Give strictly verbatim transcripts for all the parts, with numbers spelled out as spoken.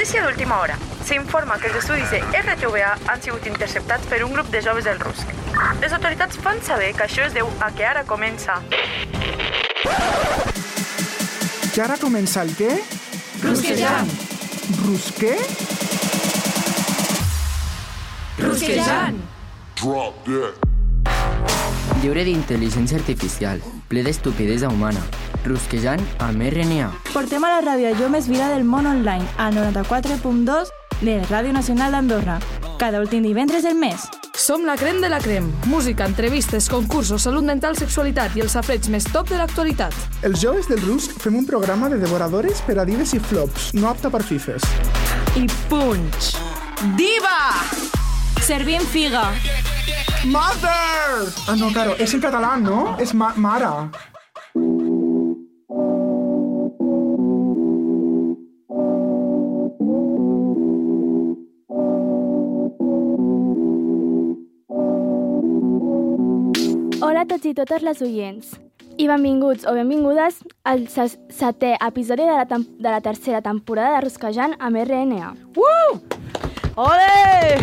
Notícia d'última hora. S'informa que els estudis de R T V A han sigut interceptats per un grup de joves del Rusc. Les autoritats fan saber que això es deu a que ara comença... Que ara comença el què? Rusquejant. Rusquer? Rusquejant. Drop that. Lliure d'intel·ligència artificial, ple d'estupidesa humana. Rusquejant amb R N A. Portem a la ràdio jo més vila del món online, al noranta-quatre punt dos de Ràdio Nacional d'Andorra, cada últim divendres del mes. Som la crem de la crem. Música, entrevistes, concursos, salut mental, sexualitat i els safareig més top de l'actualitat. Els joves del Rusc fem un programa de devoradores per a dives i flops, no apta per fifes. I punch! Diva! Servim figa. Mother! Ah, no, claro, és en català, no? És ma mare. Hola a tots i totes les oients i benvinguts o benvingudes al setè episodi de la, de la tercera temporada de Rusquejant amb R N A. Uh! Ole!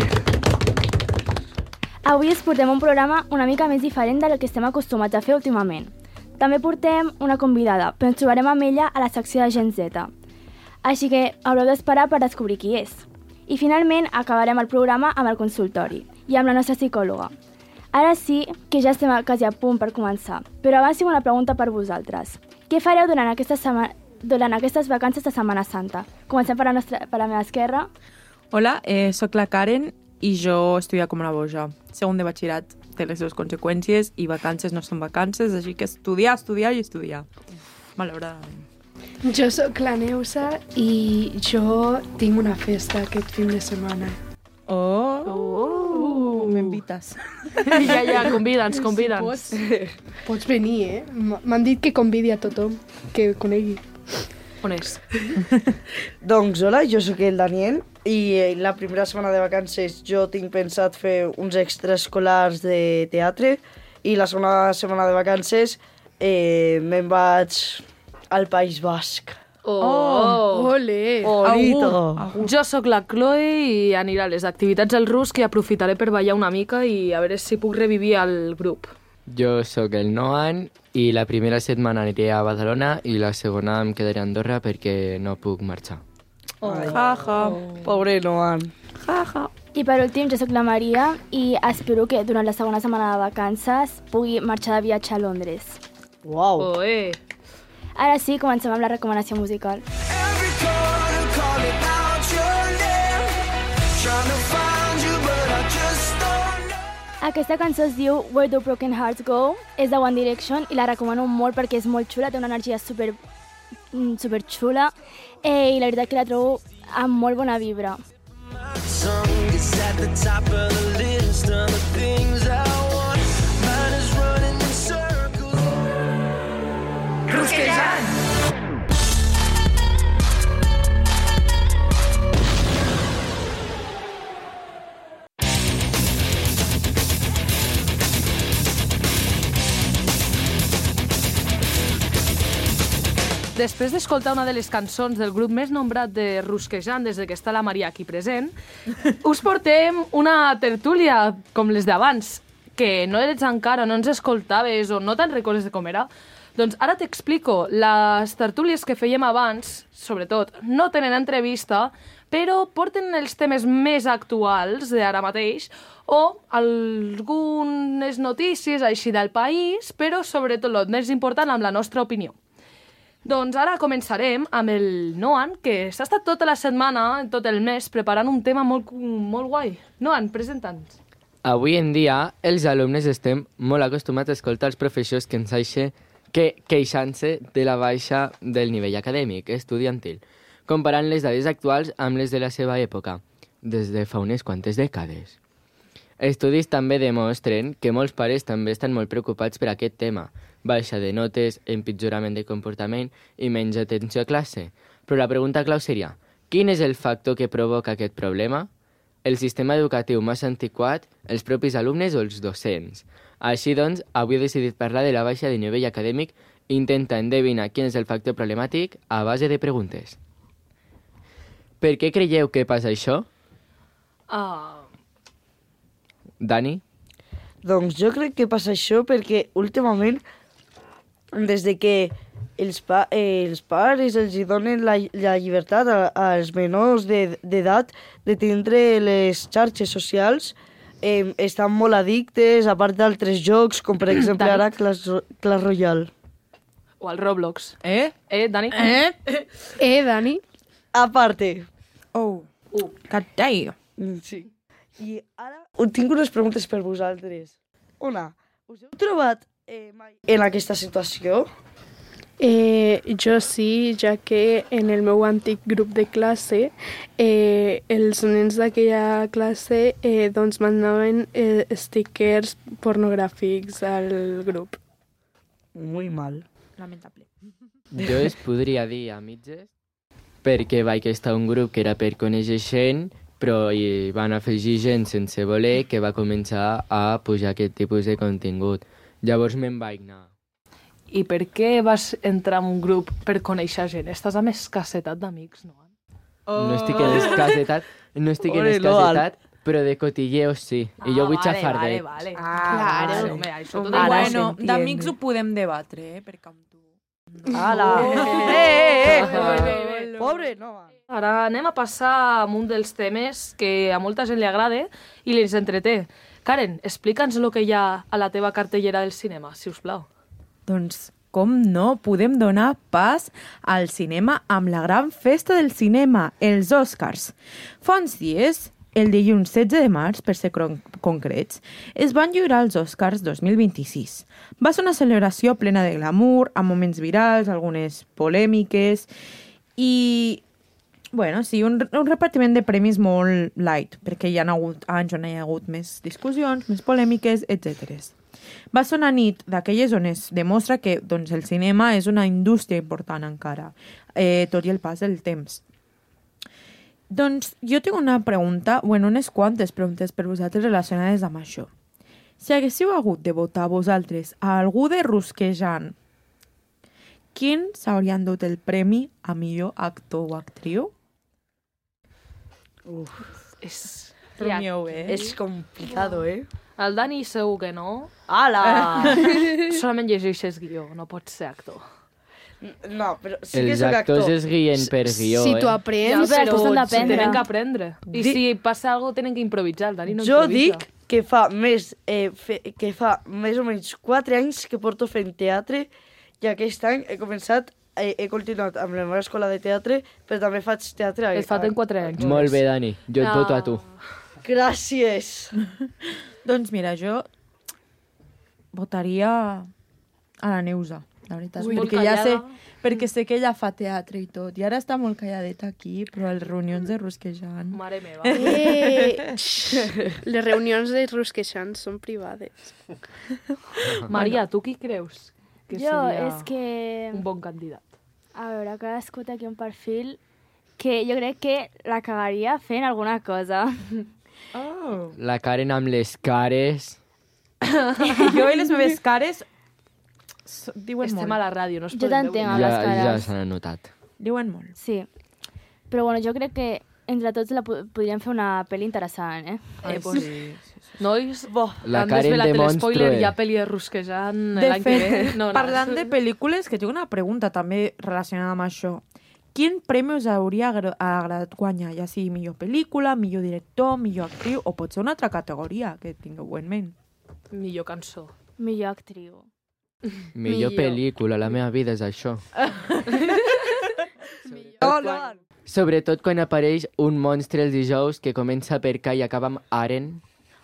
Avui us portem un programa una mica més diferent del que estem acostumats a fer últimament. També portem una convidada, però ens trobarem amb ella a la secció de Gen Z. Així que haureu d'esperar per descobrir qui és. I finalment acabarem el programa amb el consultori i amb la nostra psicòloga. Ara sí que ja estem quasi a punt per començar, però abans tinc una pregunta per vosaltres. Què fareu durant, aquesta sema... durant aquestes vacances de Setmana Santa? Comencem per la, nostra... per la meva esquerra. Hola, eh, soc la Karen i jo estudio com una boja. Segon de batxillerat té les seves conseqüències i vacances no són vacances, així que estudiar, estudiar i estudiar. Malauradament. Jo sóc la Neusa i jo tinc una festa aquest fin de setmana. Oh, oh. M'invites. Ja, ja, convida'ns, convida'ns. Si pots, pots venir, eh? M'han dit que convidi a tothom que conegui. On és? Doncs hola, jo sóc el Daniel i la primera setmana de vacances jo tinc pensat fer uns extraescolars de teatre i la segona setmana de vacances eh, me'n vaig al País Basc. Oh, oh, ole! Bonito! Jo sóc la Chloe i aniré a les activitats del Rusc i aprofitaré per ballar una mica i a veure si puc revivir el grup. Jo sóc el Noan i la primera setmana aniré a Badalona i la segona em quedaré a Andorra perquè no puc marxar. Oh. Ja, ja. Oh. Pobre Noan. Ja, ja. I per últim, jo sóc la Maria i espero que durant la segona setmana de vacances pugui marxar de viatge a Londres. Uau! Oh, eh. Ara sí, comencem amb la recomanació musical. Aquesta cançó es diu Where Do Broken Hearts Go? És de One Direction i la recomano molt perquè és molt xula, té una energia super, super xula eh, i la veritat que la trobo amb molt bona vibra. Rusquejant! Després d'escoltar una de les cançons del grup més nombrat de Rusquejant des de que està la Maria aquí present, us portem una tertúlia com les d'abans, que no eres encara, no ens escoltaves o no te'n recordes de com era. Doncs ara t'explico. Les tertúlies que fèiem abans, sobretot, no tenen entrevista, però porten els temes més actuals d'ara mateix o algunes notícies així del país, però sobretot el més important amb la nostra opinió. Doncs ara començarem amb el Noan, que s'ha estat tota la setmana, tot el mes, preparant un tema molt, molt guai. Noan, presenta'ns. Avui en dia, els alumnes estem molt acostumats a escoltar els professors que ens deixen que queixant-se de la baixa del nivell acadèmic estudiantil, comparant les dades actuals amb les de la seva època, des de fa unes quantes dècades. Estudis també demostren que molts pares també estan molt preocupats per aquest tema, baixa de notes, empitjorament de comportament i menys atenció a classe. Però la pregunta clau seria, quin és el factor que provoca aquest problema? El sistema educatiu massa antiquat, els propis alumnes o els docents? Així doncs, avui he decidit parlar de la baixa de nivell acadèmic i intentar endevinar quin és el factor problemàtic a base de preguntes. Per què creieu que passa això? Uh, Dani? Doncs jo crec que passa això perquè últimament, des de que els, pa eh, els pares els hi donen la, la llibertat a, als menors d'edat de tindre les xarxes socials, eh, estan molt addictes, a part d'altres jocs, com per exemple ara Clash, Clash Royale. O al Roblox. Eh? Eh, Dani? Eh? Eh, Dani? A parte. Oh. Uh. Catai. Sí. I ara tinc unes preguntes per vosaltres. Una, us heu trobat eh, mai en aquesta situació? Eh, jo sí, ja que en el meu antic grup de classe eh, els nens d'aquella classe eh, doncs mandaven eh, stickers pornogràfics al grup. Muy mal. Lamentable. Jo es podria dir a mitges perquè vaig estar un grup que era per conèixer gent, però hi van afegir gent sense voler que va començar a pujar aquest tipus de contingut. Llavors me'n vaig anar. I per què vas entrar en un grup per conèixer gent? Estàs amb escassetat d'amics, no? Oh. No estic en escassetat, no estic en escassetat, però de cotilleos sí. I jo vull xafar vale, de... vale, vale. Ah, Claro. vale. Home, això tot Ah, igual. bueno, s'entiende. d'amics ho podem debatre, eh? Perquè amb tu... Ala! Oh. Eh, eh, eh! Oh. Pobre, no. Ara anem a passar a un dels temes que a molta gent li agrada i li entreté. Karen, explica'ns el que hi ha a la teva cartellera del cinema, si us plau. Doncs, com no, podem donar pas al cinema amb la gran festa del cinema, els Oscars. Fa uns dies, el dilluns setze de març, per ser concrets, es van lliurar els Oscars dos mil vint-i-sis. Va ser una celebració plena de glamour, amb moments virals, algunes polèmiques i... Bueno, sí, un, un repartiment de premis molt light, perquè hi ha hagut anys on hi ha hagut més discussions, més polèmiques, etcètera. Va ser una nit d'aquelles on es demostra que doncs, el cinema és una indústria important encara, eh, tot i el pas del temps. Doncs jo tinc una pregunta, bueno, unes quantes preguntes per vosaltres relacionades amb això. Si haguéssiu hagut de votar vosaltres a algú de rusquejant, quin s'hauria endut el premi a millor actor o actriu? Uf, És... Rumieu, eh? és complicado, eh? El Dani segur que no. Ala! Solament llegeixes guió, no pots ser actor. No, però sí que Els soc actor. actors es guien per guió, Si tu eh? aprens... Ja, però després han d'aprendre. Tenen que aprendre. I Di- si passa alguna cosa, tenen que improvisar. El Dani no Jo improvisa. dic que fa més, eh, fe, que fa més o menys quatre anys que porto fent teatre i aquest any he començat, eh, he continuat amb la meva escola de teatre, però també faig teatre. a- Et falten quatre anys. Molt bé, Dani. Jo et Ah. voto a tu. Gràcies. Doncs mira, jo votaria a la Neusa, la veritat. Ui, molt perquè, ja sé, callada. perquè sé que ella fa teatre i tot. I ara està molt calladeta aquí, però a les reunions de rusquejant... Mare meva. Eh, xx, les reunions de rusquejants són privades. Maria, tu qui creus que Jo, seria és que... un bon candidat? A veure, cadascú té aquí un perfil que jo crec que la cagaria fent alguna cosa. Oh. La Karen amb les cares... Jo i les meves cares so- diuen Estem molt. a la ràdio, no es Jo poden t'entenc, veure. amb les Ja, ja cares. s'han notat. Diuen molt. Sí. Però bueno, jo crec que entre tots la po- podríem fer una pel·li interessant, eh? Ai, Eh, pues, sí, sí, sí. Nois, La han Karen desvelat de l'espoiler, monstro, eh? hi ha pel·li de rusquejant De l'any que ve. fet, No, no. parlant de pel·lícules, que tinc una pregunta també relacionada amb això. Quin premi us hauria agra- agradat guanyar? Ja sigui millor pel·lícula, millor director, millor actriu, o pot ser una altra categoria que tingueu en ment. Millor cançó. Millor actriu. Millor Millor. pel·lícula, la meva vida és això. No, no. Sobretot quan apareix un monstre els dijous que comença per K i acaba amb Aren.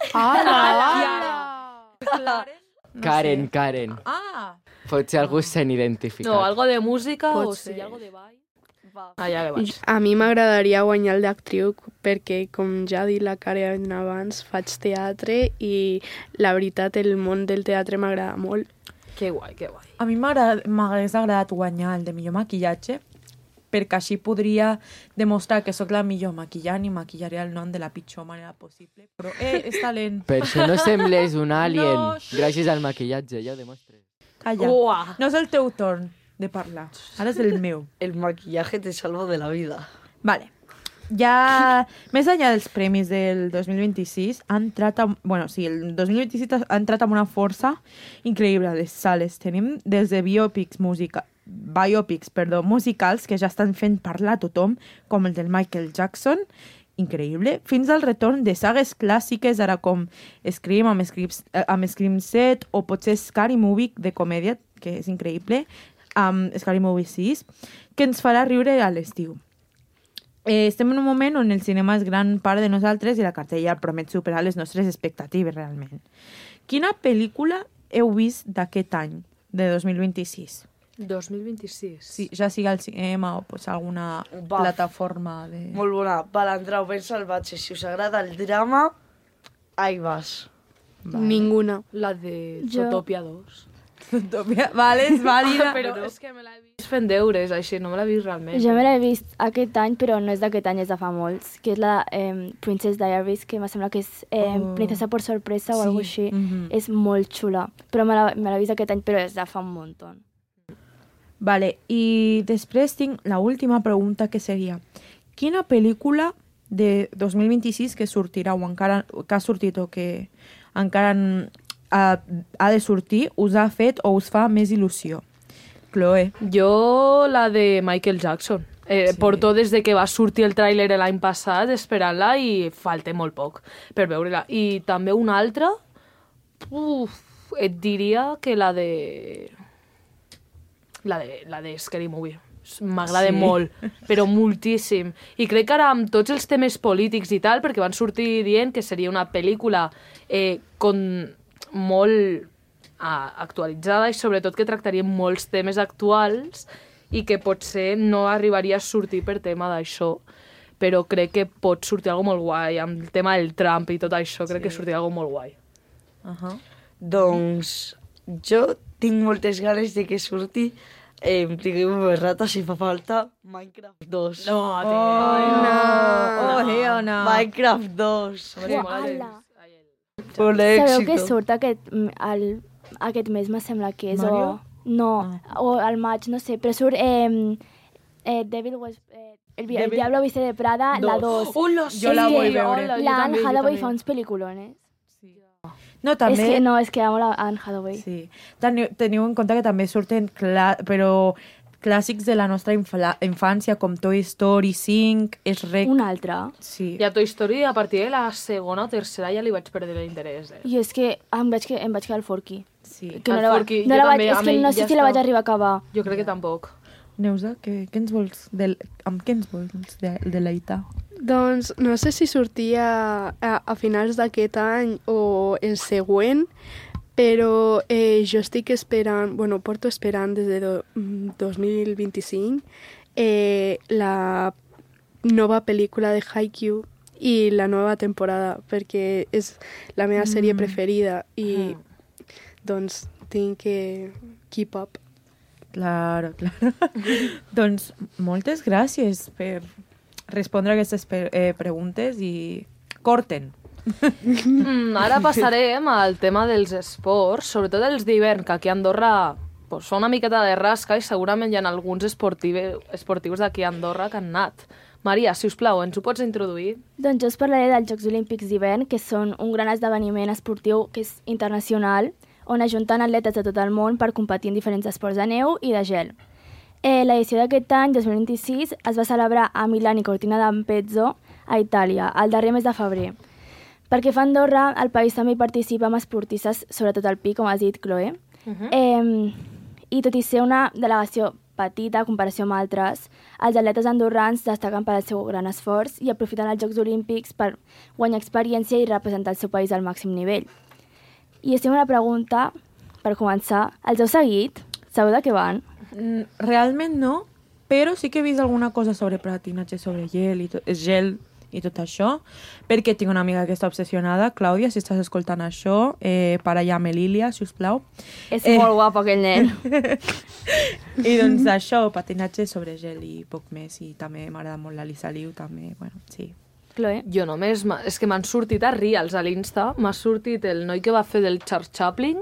Ala! Karen? No Karen, sé. Karen. Ah! Potser algú s'han identificat. No, algo de música Pot o si ser. hi ha algo de ball. Ah, ja que vaig. A mi m'agradaria guanyar el d'actriu perquè, com ja ha dit la Karen abans, faig teatre i la veritat el món del teatre m'agrada molt. Que guai, que guai. A mi m'agrada- m'hagués agradat guanyar el de millor maquillatge perquè així podria demostrar que sóc la millor maquillant i maquillaré el nom de la pitjor manera possible. Però, eh, és talent. Per això no sembles un alien. No, Gràcies al maquillatge, ja ho demostres. Calla. Uah. No és el teu torn de parlar. Ara és el meu. El maquillaje te salva de la vida. Vale. ja, més enllà dels premis del dos mil vint-i-sis, ha entrat amb, bueno, sí, el dos mil vint-i-sis ha entrat amb una força increïble a les sales. Tenim des de biopics, música, biopics perdó, musicals que ja estan fent parlar a tothom, com el del Michael Jackson, increïble, fins al retorn de sagues clàssiques, ara com Scream amb Scream, amb Scream set, o potser Scary Movie de comèdia, que és increïble, amb Scary Movie sis, que ens farà riure a l'estiu. Eh, estem en un moment on el cinema és gran part de nosaltres i la cartella promet superar les nostres expectatives, realment. Quina pel·lícula heu vist d'aquest any, de dos mil vint-i-sis? dos mil vint-i-sis. Sí, ja sigui al cinema o pues, alguna Baf. plataforma de... Molt bona. Balandrau ben salvatge. Si us agrada el drama, ahí vas. Vale. Ninguna. La de Jo- Zootopia dos. Vale, és vàlida. Però és que me l'he vist fent deures, així, no me l'he vist realment. Jo me l'he vist aquest any, però no és d'aquest any, és de fa molts, que és la eh, Princess Diaries, que me sembla que és eh, Oh. Princesa por sorpresa o Sí, alguna així. mhm. És molt xula, però me l'he me l'he vist aquest any, però és de fa un muntó. Vale, i després tinc la última pregunta, que seria quina pel·lícula de dos mil vint-i-sis que sortirà o encara que ha sortit o que encara n- ha, ha de sortir us ha fet o us fa més il·lusió? Chloe. Jo, la de Michael Jackson. Eh, Sí. Porto des de que va sortir el tràiler l'any passat esperant-la i falta molt poc per veure-la. I també una altra, uf, et diria que la de... La de, la de Scary Movie. M'agrada Sí. molt, però moltíssim. I crec que ara amb tots els temes polítics i tal, perquè van sortir dient que seria una pel·lícula eh, con molt ah, actualitzada i sobretot que tractaria molts temes actuals i que potser no arribaria a sortir per tema d'això, però crec que pot sortir algo molt guai, amb el tema del Trump i tot això, crec sí. que sortirà algo molt guai. Uh -huh. Doncs jo tinc moltes ganes de que surti, eh, em trigueu més rata si fa falta, Minecraft dos. No, Oh, No. oh, hell no. Minecraft dos. Uala. Un Sabeu que èxito. surt aquest, mm, el, aquest mes, me sembla que és, Mario? o... No, o al maig, no sé, però surt eh, eh, Devil was... Eh, el, vi- el Devil- Diablo viste de Prada, la dos. Hola, Jo la És vull que veure. Hola, jo La Anne també, jo Hathaway també. fa uns pel·lículones. No, també... És que no, és que amo la Anne Hathaway. Sí. Teniu, teniu en compte que també surten clà però clàssics de la nostra infla infància, com Toy Story cinc, és rec... Una altra. Sí. I a Toy Story, a partir de la segona o tercera, ja li vaig perdre l'interès. Eh? I és que em vaig, que, em vaig quedar al Forky. sí. Que no Al la, va- Forky, no jo la vaig, també, és amb que ell no sé ja si la està. vaig arribar a acabar. Jo crec que tampoc. Neusa, què, què ens vols? Del, amb què ens vols de, deleitar? Doncs no sé si sortia a, a finals d'aquest any o el següent, però eh, jo estic esperant, bueno, porto esperant des de do, mm, dos mil vint-i-cinc eh, la nova pel·lícula de Haikyuu i la nova temporada, perquè és la meva sèrie preferida i doncs tinc que keep up. Claro, claro. Doncs moltes gràcies per respondre aquestes pe eh, preguntes i corten. Mm, ara passarem al tema dels esports, sobretot els d'hivern, que aquí a Andorra pues, fa una miqueta de rasca i segurament hi ha alguns esportius, esportius d'aquí a Andorra que han anat. Maria, si us plau, ens ho pots introduir? Doncs jo us parlaré dels Jocs Olímpics d'hivern, que són un gran esdeveniment esportiu que és internacional, on ajunten atletes de tot el món per competir en diferents esports de neu i de gel. Eh, L'edició d'aquest any, dos mil vint-i-sis, es va celebrar a Milà i Cortina d'Ampezzo, a Itàlia, el darrer mes de febrer. Perquè fa Andorra, el país també hi participa amb esportistes, sobretot al pi, com has dit, Chloe. Uh -huh. eh, I tot i ser una delegació petita a comparació amb altres, els atletes andorrans destaquen per al seu gran esforç i aprofiten els Jocs Olímpics per guanyar experiència i representar el seu país al màxim nivell. I és una pregunta, per començar, els heu seguit? Sabeu de què van? Mm, realment no, però sí que he vist alguna cosa sobre patinatge sobre gel i, to gel i tot això, perquè tinc una amiga que està obsessionada. Clàudia, si estàs escoltant això, eh, para allà Melília, si us plau. És Eh. molt guapo aquell nen. I doncs això, patinatge sobre gel i poc més, i també m'agrada molt la Lisa Liu, també, bueno, sí. Chloe? Jo només, m'ha- és que m'han sortit a Reels a l'Insta, m'ha sortit el noi que va fer del Charles Chaplin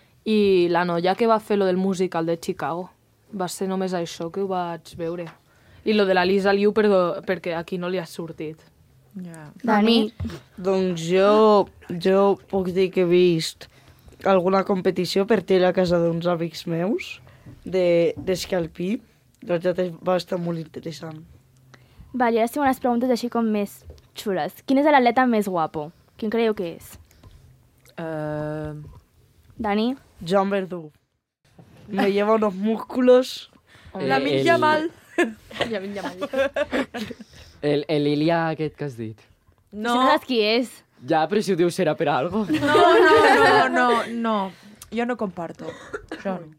i la noia que va fer lo del musical de Chicago. Va ser només això que ho vaig veure. I lo de la Lisa Liu per, perquè aquí no li ha sortit. Ja. Dani? Doncs jo, jo puc dir que he vist alguna competició per tele a casa d'uns amics meus d'escalpí. La veritat va estar molt interessant. Vale, ara tinc unes preguntes així com més xules. Quin és l'atleta més guapo? Quin creieu que és? Uh... Dani? Joan Verdú. Me lleva unos músculos. La Min Yamal. Ja vinc llamant. El, el Ilia aquest que has dit. No. No saps qui és. Ja, però si ho dius serà per algo. No, no, no, no, no. Jo no comparto. Jo no.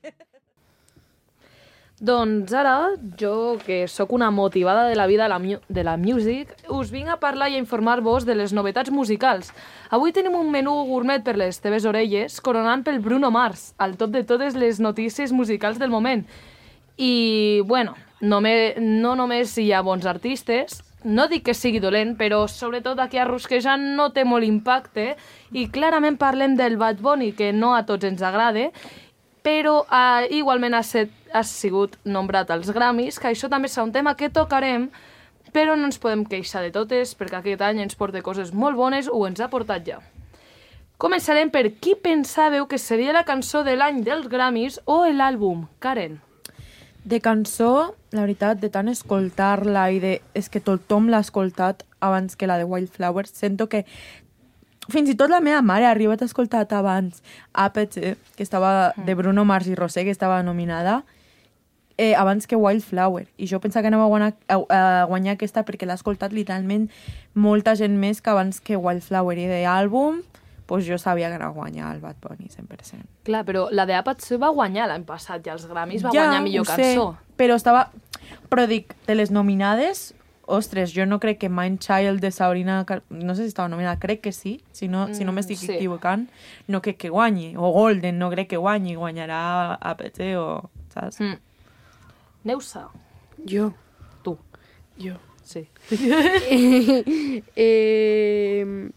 Doncs ara, jo, que sóc una motivada de la vida de la, mu de la music, us vinc a parlar i a informar-vos de les novetats musicals. Avui tenim un menú gourmet per les teves orelles, coronant pel Bruno Mars, al top de totes les notícies musicals del moment. I, bueno, només, no només hi ha bons artistes, no dic que sigui dolent, però sobretot aquí a Rusquejant no té molt impacte, i clarament parlem del Bad Bunny, que no a tots ens agrada, però eh, igualment ha, set, ha sigut nombrat als Grammys, que això també serà un tema que tocarem, però no ens podem queixar de totes, perquè aquest any ens porta coses molt bones o ens ha portat ja. Començarem per qui pensàveu que seria la cançó de l'any dels Grammys o l'àlbum, Karen? De cançó, la veritat, de tant escoltar-la i de... És que tothom l'ha escoltat abans que la de Wildflowers. Sento que fins i tot la meva mare ha arribat a escoltar abans A P C, que estava de Bruno Mars i Rosé, que estava nominada, eh, abans que Wildflower. I jo pensava que anava a guanyar, a, a guanyar aquesta perquè l'ha escoltat literalment molta gent més que abans que Wildflower. I d'àlbum, pues jo sabia que anava a guanyar el Bad Bunny, cent per cent. Clar, però la de A P C va guanyar l'any passat i els Grammys va ja, guanyar millor ho sé, cançó. Però estava... Però dic, de les nominades... Ostres, jo no crec que Mind Child de Sabrina... No sé si estava nominada, crec que sí. Si no, mm, si no m'estic sí. equivocant, no crec que guanyi. O Golden, no crec que guanyi. Guanyarà A P C o... Saps? Mm. Neusa. Jo. Tu. Jo. Sí. eh, eh,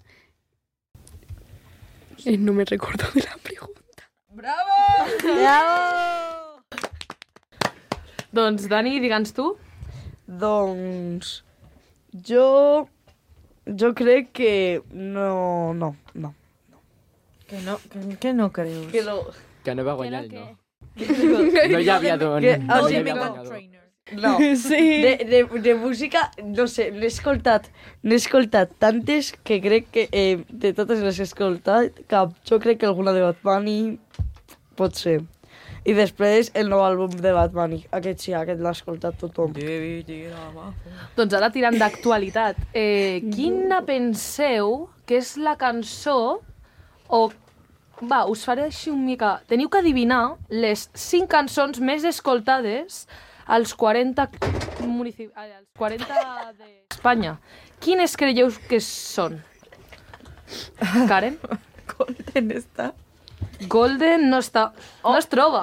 eh, no me recuerdo de la pregunta. Bravo! Bravo! Doncs, Dani, digue'ns tu. Doncs jo, jo crec que no, no, no. Que no, que, que no creus? Que no. Que no va guanyar el que no. No hi havia don. Que- No o hi sigui, havia no. guanyador. No. Sí. De, de, de música, no sé, n'he escoltat, n'he escoltat tantes que crec que eh, de totes les que he escoltat, cap, jo crec que alguna de Bad Bunny pot ser. I després el nou àlbum de Bad Bunny. Aquest sí, aquest l'ha escoltat tothom. Doncs ara tirant d'actualitat. Eh, quina penseu que és la cançó o... Va, us faré així un mica... Teniu que adivinar les cinc cançons més escoltades als quaranta municipis... als quaranta d'Espanya. Quines creieu que són? Karen? Golden està... Golden no està... No es troba.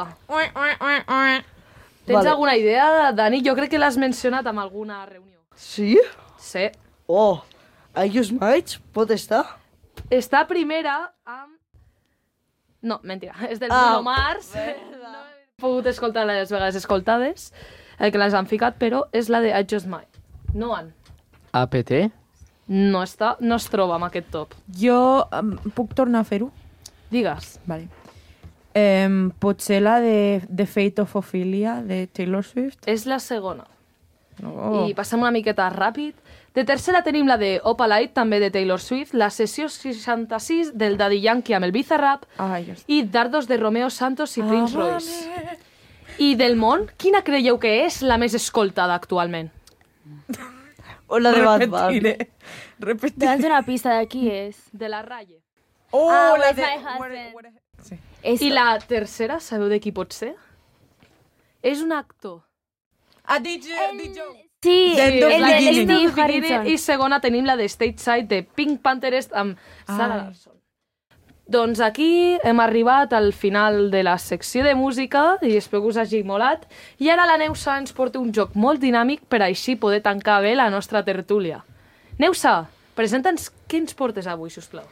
Tens Vale. alguna idea, Dani? Jo crec que l'has mencionat en alguna reunió. Sí? Sí. Oh, I Use Might pot estar? Està primera amb... No, mentira. És del Ah, Bruno Mars. No he pogut escoltar les vegades escoltades eh, que les han ficat, però és la de I Just Might. No, Ann. A P T? No està, no es troba en aquest top. Jo um, puc tornar a fer-ho? Digues. Vale. Eh, potser la de The Fate of Ophelia, de Taylor Swift? És la segona. Oh. I passem una miqueta ràpid. De tercera tenim la de Opalite, també de Taylor Swift, la sessió seixanta-sis del Daddy Yankee amb el Bizarrap Ai, just... i Dardos de Romeo Santos i Prince Ah, Royce. vale. I del món, quina creieu que és la més escoltada actualment? O la de Bad Bunny? Repetiré. Repetiré. Dóna'ns una pista de qui és. De la Raye. Oh, Ah, la Where's de... My Husband? Where- where- Sí. És... I la tercera, sabeu de qui pot ser? És un actor. Ah, D J, D J. Sí, The End of el the de Beginning. Steve Beginning. Harrison. I segona tenim la de Stateside de Pink Pantherist amb Sarah Ai. Larson. Doncs aquí hem arribat al final de la secció de música i espero que us hagi molat. I ara la Neusa ens porta un joc molt dinàmic per així poder tancar bé la nostra tertúlia. Neusa, presenta'ns què ens portes avui, sisplau.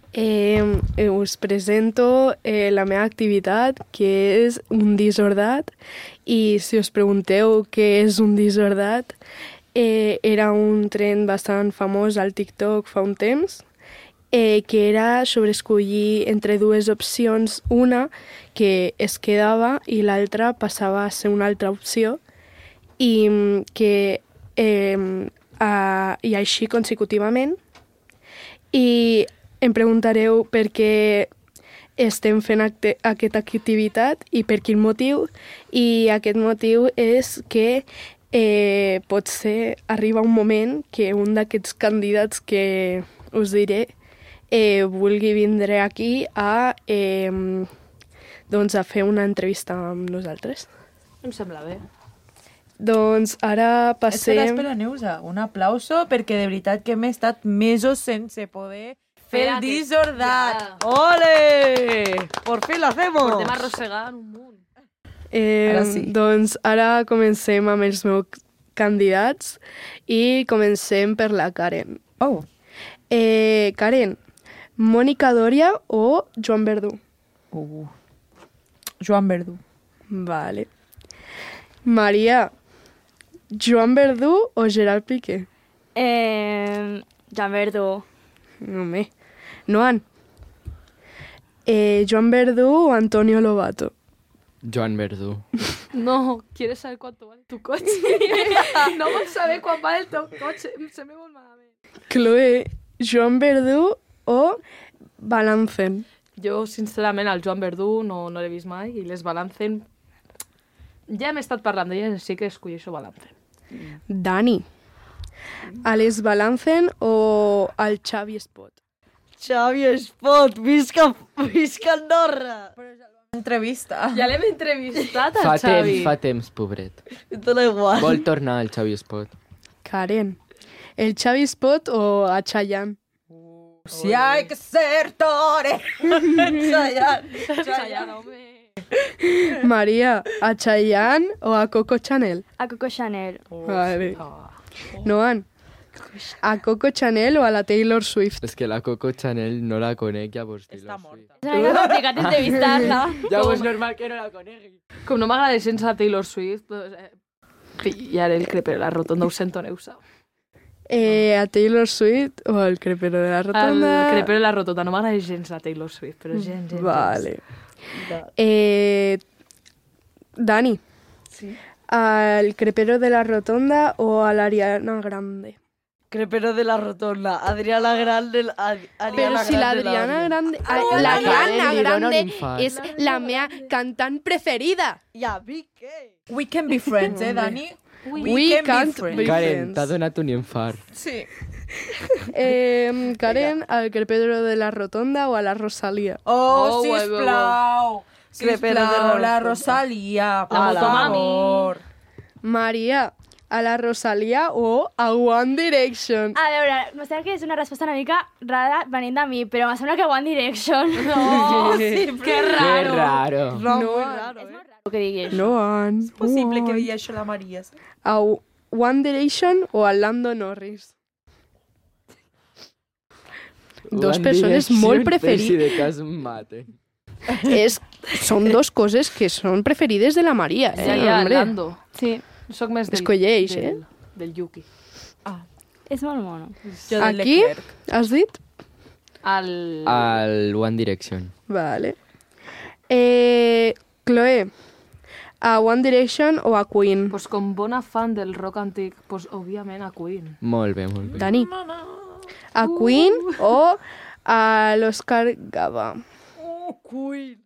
Eh, eh, us presento eh, la meva activitat, que és un disordat, i si us pregunteu què és un disordat, eh, era un tren bastant famós al TikTok fa un temps, eh, que era sobre escollir entre dues opcions, una que es quedava i l'altra passava a ser una altra opció, i que eh, a, i així consecutivament. I em preguntareu per què estem fent acte, aquesta activitat i per quin motiu. I aquest motiu és que eh, potser arriba un moment que un d'aquests candidats que us diré eh, vulgui vindre aquí a, eh, doncs a fer una entrevista amb nosaltres. Em sembla bé. Doncs ara passem... Espera, espera, Neusa, un aplauso perquè de veritat que hem estat mesos sense poder fer el disordat. Ja. ¡Ole! ¡Por fin lo hacemos! Portem arrossegant un munt. Eh, Ara sí. Doncs ara comencem amb els meus candidats i comencem per la Karen. Oh. Eh, Karen, Mònica Dòria o Joan Verdú? Uh. Joan Verdú. Vale. Maria, Joan Verdú o Gerard Piqué? Eh, Joan Verdú. Home. Noan, eh, Joan Verdú o Antonio Lobato? Joan Verdú. No, ¿quieres saber cuánto vale tu coche? No vols saber quan vale el teu cotxe. Se me vol malament. Chloe, Joan Verdú o Balancen? Jo, sincerament, el Joan Verdú no, no l'he vist mai i les Balancen... Ja hem estat parlant d'elles, sí que escolleixo Balancen. Dani, Alex Balancen o el Xavi Espot? Xavi Espot, visca, visca Andorra! Entrevista. Ja l'hem entrevistat, Fa al Xavi. temps, fa temps, pobret. Dona igual. Vol tornar el Xavi Espot. Karen, el Xavi Espot o a Chayanne? Si hay que ser tore. Chayanne, home. Maria, a Chayanne o a Coco Chanel? A Coco Chanel. Vale. Noan, a Coco Chanel o a la Taylor Swift? És que la Coco Chanel no la conec, llavors Taylor Swift. És una mica complicat entrevistar-la. Llavors normal que no la conegui. Com no m'agrada gens la Taylor Swift, doncs, eh, pillaré el crepe de la rotonda, ho sento, Neusa. Eh, a Taylor Swift o al crepero de la El rotonda? crepe de la rotonda, no m'agrada gens la Taylor Swift, però gens, gens. Vale. Eh, Dani, Sí. al crepero de la rotonda o a la Ariana Grande? Crepero de la rotonda, Adriana Grande... Ad, Ariana Però si Grande l'Adriana la- Grande... la L'Ariana Karen li dona un Grande infart. és la meva cantant preferida. Ja, vi què? We can be friends, eh, Dani? We can't be Karen, friends. t'ha donat un infart. Sí. Eh, Karen, al crepero de la rotonda o a la Rosalía? Oh, Oh, sisplau. Crepero de la Sisplau, la rotonda. Rosalía, por La motomami. favor. Maria, a la Rosalía o a One Direction? A veure, no sé que és una resposta una mica rara venint de mi, però em sembla que One Direction. No, sí, Que Que raro. raro. No, No, muy raro, És eh? molt raro que digui això. No, Ann. És possible que One. digui això la Maria. A One Direction o a Lando Norris? Dos One persones Direction, molt Per si preferides. de cas em maten. És, són dos coses que són preferides de la Maria, eh? Ja, ja, hombre. Lando. Sí, Soc més del... Escolleix, del, eh? Del Yuki. és molt mono. Jo de Aquí, Leclerc. has dit? Al... Al One Direction. Vale. Eh, Chloe, a One Direction o a Queen? Pues com bona fan del rock antic, pues òbviament a Queen. Molt bé, molt bé. Dani, a Queen o a l'Òscar Gava? Oh, Queen.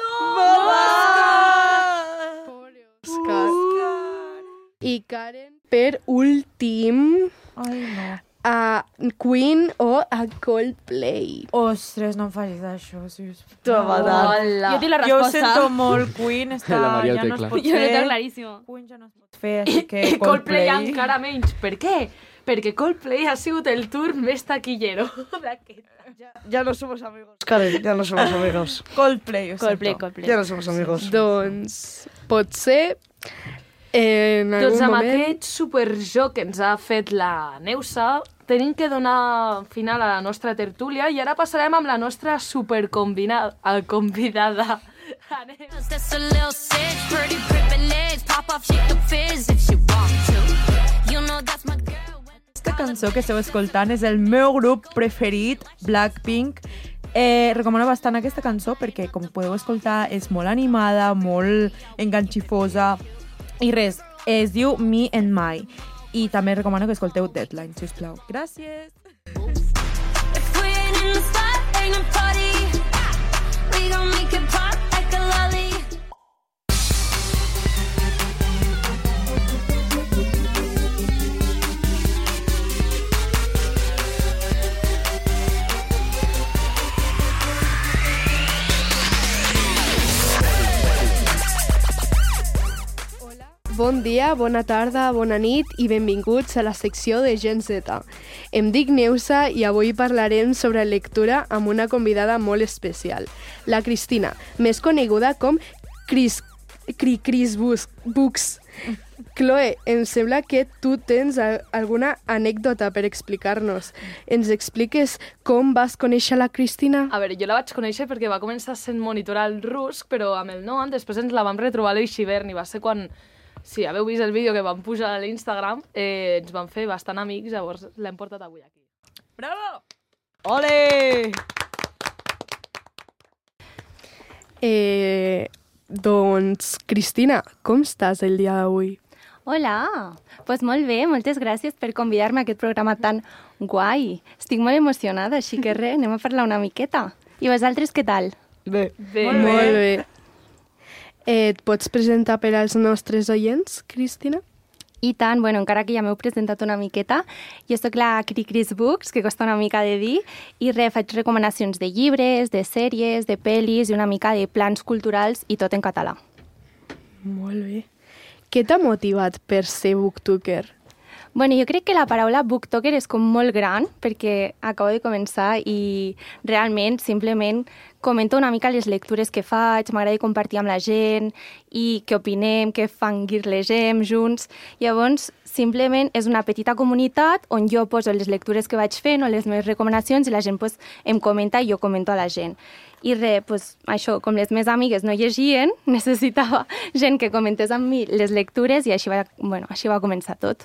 Pobre Òscar. I Karen, per últim, Ai, no. a Queen o a Coldplay? Ostres, no em facis això, sisplau. Toma, Dani. Jo tinc la Jo ho resposta. sento molt, Queen està, La Maria ho ja té no es clar. pot Jo ho fer. tinc claríssim. Queen ja no es pot fer, així que I Coldplay Coldplay... encara menys. Per què? Perquè Coldplay ha sigut el tour més taquillero d'aquest. Ya no somos amigos. Karen, ya no somos amigos. Coldplay, ho Coldplay, sento. Coldplay. Ya no somos amigos. Doncs potser en algun Doncs amb moment... aquest superjoc que ens ha fet la Neusa, tenim que donar final a la nostra tertúlia i ara passarem amb la nostra superconvidada. convidada. Aquesta cançó que esteu escoltant és el meu grup preferit, Blackpink. Eh, recomano bastant aquesta cançó perquè, com podeu escoltar, és molt animada, molt enganxifosa i res, es diu Me and My. I també recomano que escolteu Deadline, sisplau. Gràcies! Bon dia, bona tarda, bona nit i benvinguts a la secció de Gen Z. Em dic Neusa i avui parlarem sobre lectura amb una convidada molt especial, la Cristina, més coneguda com Cris, Cri Cris Books. Chloe, em sembla que tu tens alguna anècdota per explicar-nos. Ens expliques com vas conèixer la Cristina? A veure, jo la vaig conèixer perquè va començar sent monitora al RUSC, però amb el nom, després ens la vam retrobar a l'Eixivern i va ser quan... Si haveu vist el vídeo que vam pujar a l'Instagram, eh, ens vam fer bastant amics, llavors l'hem portat avui aquí. Bravo! Ole! Eh, doncs, Cristina, com estàs el dia d'avui? Hola, doncs pues molt bé, moltes gràcies per convidar-me a aquest programa tan guai. Estic molt emocionada, així que res, anem a parlar una miqueta. I vosaltres què tal? Bé, bé. Molt bé. Molt bé. Eh, et pots presentar per als nostres oients, Cristina? I tant, bueno, encara que ja m'heu presentat una miqueta, jo soc la Cri Cris Books, que costa una mica de dir, i re, faig recomanacions de llibres, de sèries, de pel·lis i una mica de plans culturals i tot en català. Molt bé. Què t'ha motivat per ser booktuber? Bueno, jo crec que la paraula booktuber és com molt gran perquè acabo de començar i realment, simplement, comento una mica les lectures que faig, m'agrada compartir amb la gent i què opinem, què fangirlegem junts. Llavors, simplement és una petita comunitat on jo poso les lectures que vaig fent o les meves recomanacions i la gent pues, em comenta i jo comento a la gent. I res, pues, això, com les meves amigues no llegien, necessitava gent que comentés amb mi les lectures i així va, bueno, així va començar tot.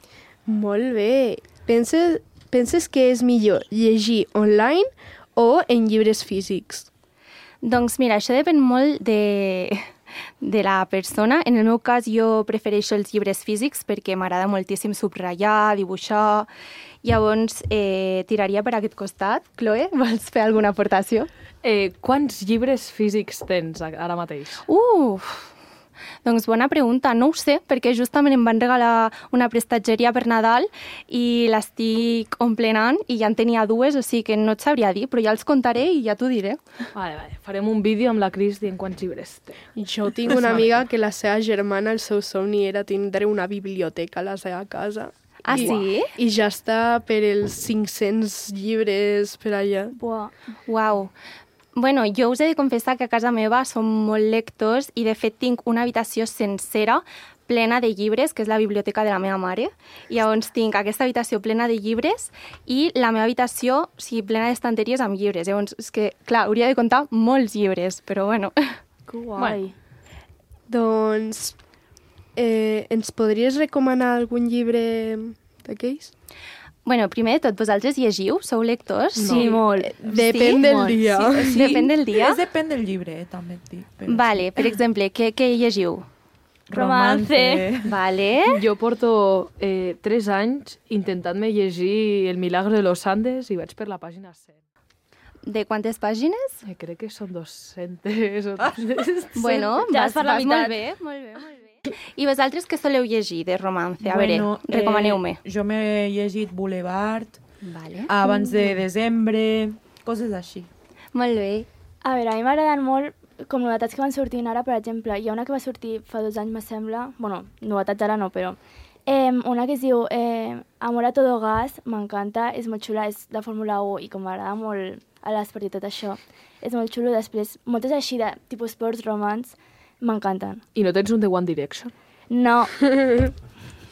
Molt bé. Penses, penses que és millor llegir online o en llibres físics? Doncs mira, això depèn molt de, de la persona. En el meu cas jo prefereixo els llibres físics perquè m'agrada moltíssim subratllar, dibuixar. Llavors eh, tiraria per aquest costat. Chloe, vols fer alguna aportació? Eh, quants llibres físics tens ara mateix? Uf! Doncs bona pregunta, no ho sé, perquè justament em van regalar una prestatgeria per Nadal i l'estic omplenant i ja en tenia dues, o sigui que no et sabria dir, però ja els contaré i ja t'ho diré. Vale, vale. Farem un vídeo amb la Cris dient quants llibres té. Jo tinc una amiga que la seva germana, el seu somni era tindre una biblioteca a la seva casa. Ah, I, sí? I ja està per els cinc-cents llibres per allà. Uau. Uau. Bueno, jo us he de confessar que a casa meva som molt lectors i de fet tinc una habitació sencera plena de llibres, que és la biblioteca de la meva mare. I llavors tinc aquesta habitació plena de llibres i la meva habitació, o sigui, plena d'estanteries amb llibres. Llavors, és que, clar, hauria de comptar molts llibres, però bueno. Que guai. Bueno. Doncs, eh, ens podries recomanar algun llibre d'aquells? Bueno, primer de tot, vosaltres llegiu? Sou lectors? No. Sí, molt. Depèn sí? del molt. dia. Sí, sí. Depèn del dia? És depèn del llibre, eh, també et dic. Però vale, sí. per exemple, què, què llegiu? Romance. Vale. Jo porto eh, tres anys intentant-me llegir El milagro de los Andes i vaig per la pàgina cent. De quantes pàgines? Eh, crec que són dos-centes o tres-centes. Bueno, ja vas, per la vas meitat. molt bé, molt bé, molt bé. I vosaltres què soleu llegir de romance? A bueno, veure, recomaneu-me. Eh, jo m'he llegit Boulevard, vale. abans de desembre, coses així. Molt bé. A veure, a mi m'agraden molt com novetats que van sortint ara, per exemple. Hi ha una que va sortir fa dos anys, me sembla. Bueno, novetats ara no, però... Eh, una que es diu eh, Amor a todo gas, m'encanta, és molt xula, és de Fórmula u i com m'agrada molt a l'esport i tot això, és molt xulo. Després, moltes així de tipus sports, romance, m'encanten. I no tens un de One Direction? No.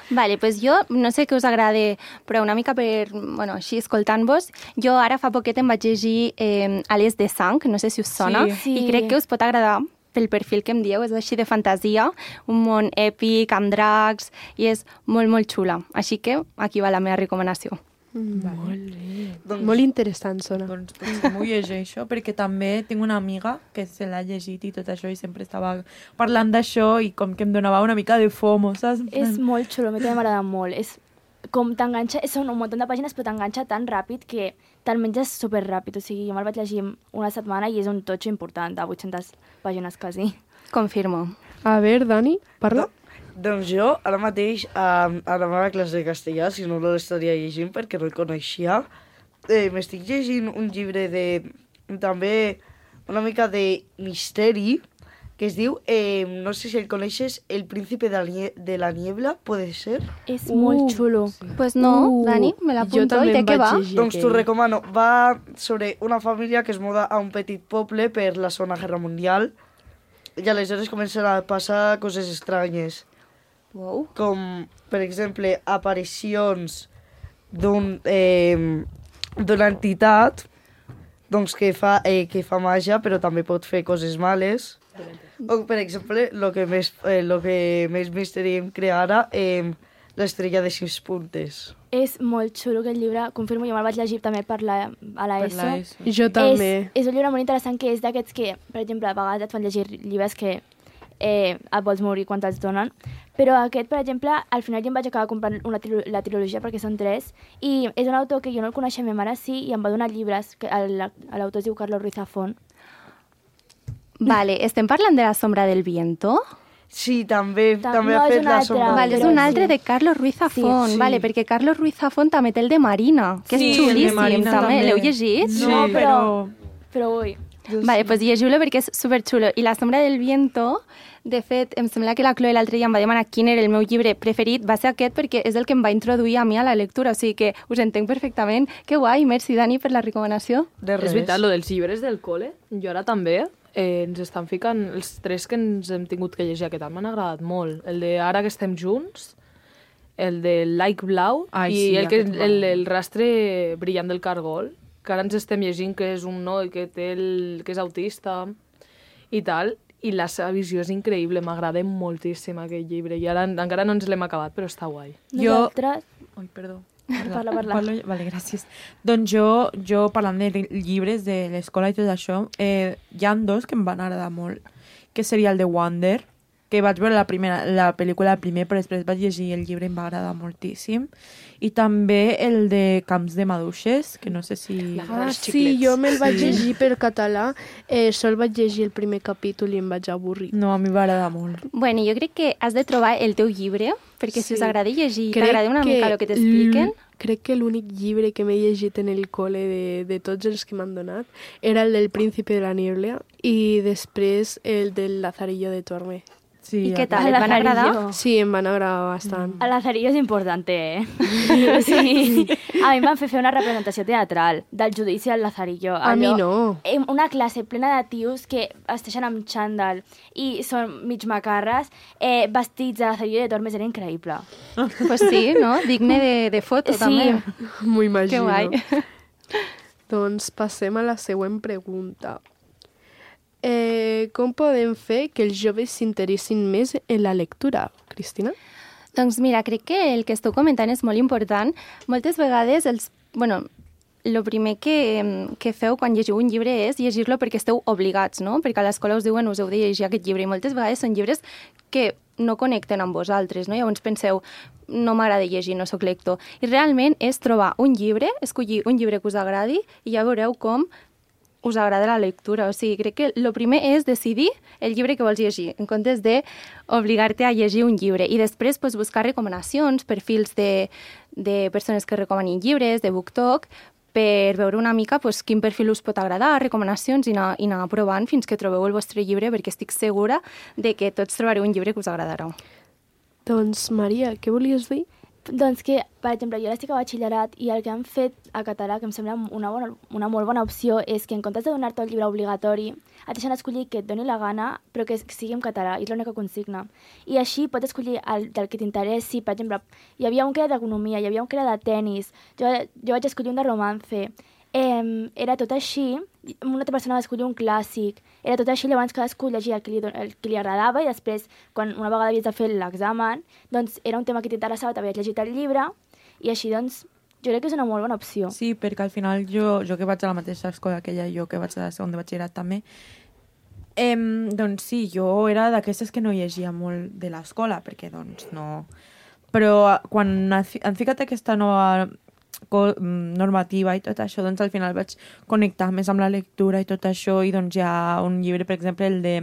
Vale, pues jo no sé què us agrada, però una mica per, bueno, així escoltant-vos, jo ara fa poquet em vaig llegir eh, Ales de sang, no sé si us sona, Sí. i crec que us pot agradar pel perfil que em dieu, és així de fantasia, un món èpic, amb dracs, i és molt, molt xula. Així que aquí va la meva recomanació. Mm, molt bé. Doncs, molt interessant sona. Doncs potser m'ho llegeixo, perquè també tinc una amiga que se l'ha llegit i tot això, i sempre estava parlant d'això i com que em donava una mica de fomo, saps? És molt xulo, a mi també m'agrada molt. És com t'enganxa, són un munt de pàgines, però t'enganxa tan ràpid que te'l menges superràpid. O sigui, jo me'l vaig llegir una setmana i és un totxo important, de vuit-centes pàgines quasi. Confirmo. A veure, Dani, parla. Doncs jo, ara mateix, a, a la meva classe de castellà, si no l'estaria llegint perquè no el coneixia, eh, m'estic llegint un llibre de, també, una mica de misteri, que es diu, eh, no sé si el coneixes, El príncipe de la, nie de la niebla, puede ser? És uh, molt xulo. Sí. Pues no, uh, Dani, me l'apunto, i de què va? Doncs t'ho recomano. Va sobre una família que es muda a un petit poble per la Segona Guerra Mundial i aleshores comencen a passar coses estranyes. Wow. Com, per exemple, aparicions d'un, eh, d'una entitat doncs, que, fa, eh, que fa màgia, però també pot fer coses males. O, per exemple, el que més, eh, lo que més misteri em crea ara, eh, l'estrella de sis puntes. És molt xulo aquest llibre, confirmo, jo me'l vaig llegir també per la, a la Per ESO. la ESO. Jo també. És, és un llibre molt interessant que és d'aquests que, per exemple, a vegades et fan llegir llibres que eh, et vols morir quan te'ls donen, però aquest, per exemple, al final jo em vaig acabar comprant una trilo la trilogia perquè són tres, i és un autor que jo no el coneixia, ma mare sí, i em va donar llibres, que l'autor es diu Carlos Ruiz Zafón. Vale, estem parlant de La sombra del viento? Sí, també, Ta també no, ha és fet un La altre. sombra. Vale, és però un sí. altre de Carlos Ruiz Zafón, Sí. vale, perquè Carlos Ruiz Zafón també té el de Marina, que Sí, és el de xulíssim, Marina també. també. L'heu llegit? Sí, No, però... Però ui. Vale, pues llegiu-lo perquè és superxulo. I La sombra del viento, de fet, em sembla que la Chloe l'altre dia em va demanar quin era el meu llibre preferit, va ser aquest perquè és el que em va introduir a mi a la lectura, o sigui que us entenc perfectament. Que guai, merci Dani per la recomanació. De És res. veritat, lo dels llibres del col·le, jo ara també, eh, ens estan ficant, els tres que ens hem tingut que llegir aquest any m'han agradat molt. El de Ara que estem junts, el de Like Blau, Ai, i sí, el, que, aquest el, blau. el rastre brillant del cargol, que ara ens estem llegint que és un noi que, té el, que és autista i tal, i la seva visió és increïble, m'agrada moltíssim aquest llibre, i ara encara no ens l'hem acabat, però està guai. Jo- Nosaltres... Ai, perdó. Parla, parla. Parlo, vale, gràcies. Doncs jo, jo parlant de llibres de l'escola i tot això, eh, hi ha dos que em van agradar molt, que seria el de Wonder, que vaig veure la, primera, la pel·lícula primer, però després vaig llegir el llibre i em va agradar moltíssim. I també el de Camps de maduixes, que no sé si... Ah, sí, jo me'l vaig Sí. llegir per català, eh, sol vaig llegir el primer capítol i em vaig avorrir. No, a mi va agradar molt. Bueno, jo crec que has de trobar el teu llibre, perquè si us Sí. agrada llegir i Crec t'agrada una mica el que t'expliquen... l- Crec que l'únic llibre que m'he llegit en el col·le de, de tots els que m'han donat era el del Príncipe de la Niebla i després el del Lazarillo de Torme. Sí, I què a- tal, et van agradar? Lazarillo. Sí, em van agradar bastant. El Lazarillo és important, eh? Sí. A mi em van fer fer una representació teatral del judici al Lazarillo. A mi no. Em- Una classe plena de tios que vesteixen amb xandall i són mig macarres, eh, vestits de Lazarillo de Tormes, era increïble. Pues sí, no? Digne de, de foto, Sí. també. M'ho imagino. Que guai. Doncs passem a la següent pregunta. Eh, com podem fer que els joves s'interessin més en la lectura, Cristina? Doncs mira, crec que el que esteu comentant és molt important. Moltes vegades els... Bueno, el primer que, que feu quan llegiu un llibre és llegir-lo perquè esteu obligats, no? Perquè a l'escola us diuen us heu de llegir aquest llibre i moltes vegades són llibres que no connecten amb vosaltres, no? Llavors penseu, no m'agrada llegir, no sóc lector. I realment és trobar un llibre, escollir un llibre que us agradi i ja veureu com us agrada la lectura. O sigui, crec que el primer és decidir el llibre que vols llegir, en comptes de obligar-te a llegir un llibre. I després pues, buscar recomanacions, perfils de, de persones que recomanin llibres, de BookTok, per veure una mica pues, quin perfil us pot agradar, recomanacions, i anar, i anar provant fins que trobeu el vostre llibre, perquè estic segura de que tots trobareu un llibre que us agradarà. Doncs, Maria, què volies dir? Doncs que, per exemple, jo estic a batxillerat i el que han fet a català, que em sembla una, bona, una molt bona opció, és que en comptes de donar-te el llibre obligatori, et deixen escollir que et doni la gana, però que sigui en català, i és l'única consigna. I així pots escollir el, del que t'interessi. Per exemple, hi havia un que era d'economia, hi havia un que era de tennis, jo, jo vaig escollir un de romance. Eh, era tot així, una altra persona va escollir un clàssic, era tot així, llavors cadascú llegia el que li, el que li agradava i després, quan una vegada havies de fer l'examen, doncs era un tema que t'interessava, t'havies llegit el llibre i així, doncs, jo crec que és una molt bona opció. Sí, perquè al final jo, jo que vaig a la mateixa escola que ella, jo que vaig a la segon de batxillerat també, eh, doncs sí, jo era d'aquestes que no llegia molt de l'escola, perquè doncs no... Però quan han ficat aquesta nova normativa i tot això, doncs al final vaig connectar més amb la lectura i tot això, i doncs hi ha un llibre, per exemple, el de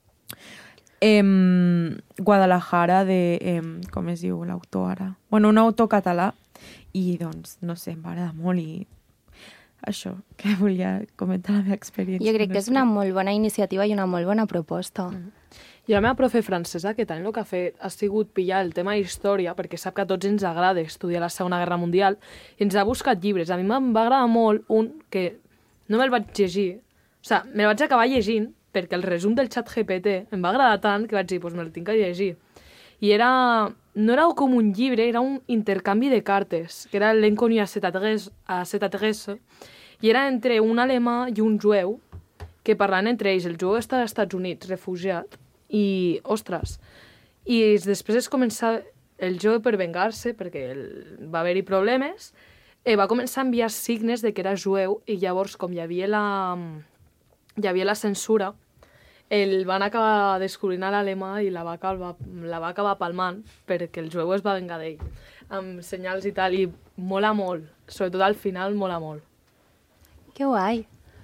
eh, Guadalajara, de, eh, com es diu l'autor ara? Bueno, un autor català, i doncs, no sé, em va agradar molt i això, que volia comentar la meva experiència. Jo crec que és una molt bona iniciativa i una molt bona proposta. Mm. I la meva profe francesa, que tant el que ha fet ha sigut pillar el tema història, perquè sap que a tots ens agrada estudiar la Segona Guerra Mundial, i ens ha buscat llibres. A mi em va agradar molt un que no me'l vaig llegir, o sigui, me'l vaig acabar llegint, perquè el resum del xat G P T em va agradar tant que vaig dir, doncs me'l tinc que llegir. I era... no era com un llibre, era un intercanvi de cartes, que era l'Inconnu a cette adresse, a cette adresse, i era entre un alemà i un jueu, que parlant entre ells. El jueu està als Estats Units, refugiat, i, ostres, i després es comença el jueu per vengar-se, perquè el, va haver-hi problemes, eh, va començar a enviar signes de que era jueu, i llavors, com hi havia la, hi havia la censura, el van acabar descobrint a l'alemà i la va, acabar, la va acabar palmant, perquè el jueu es va vengar d'ell, amb senyals i tal, i mola molt, sobretot al final mola molt. Que guai!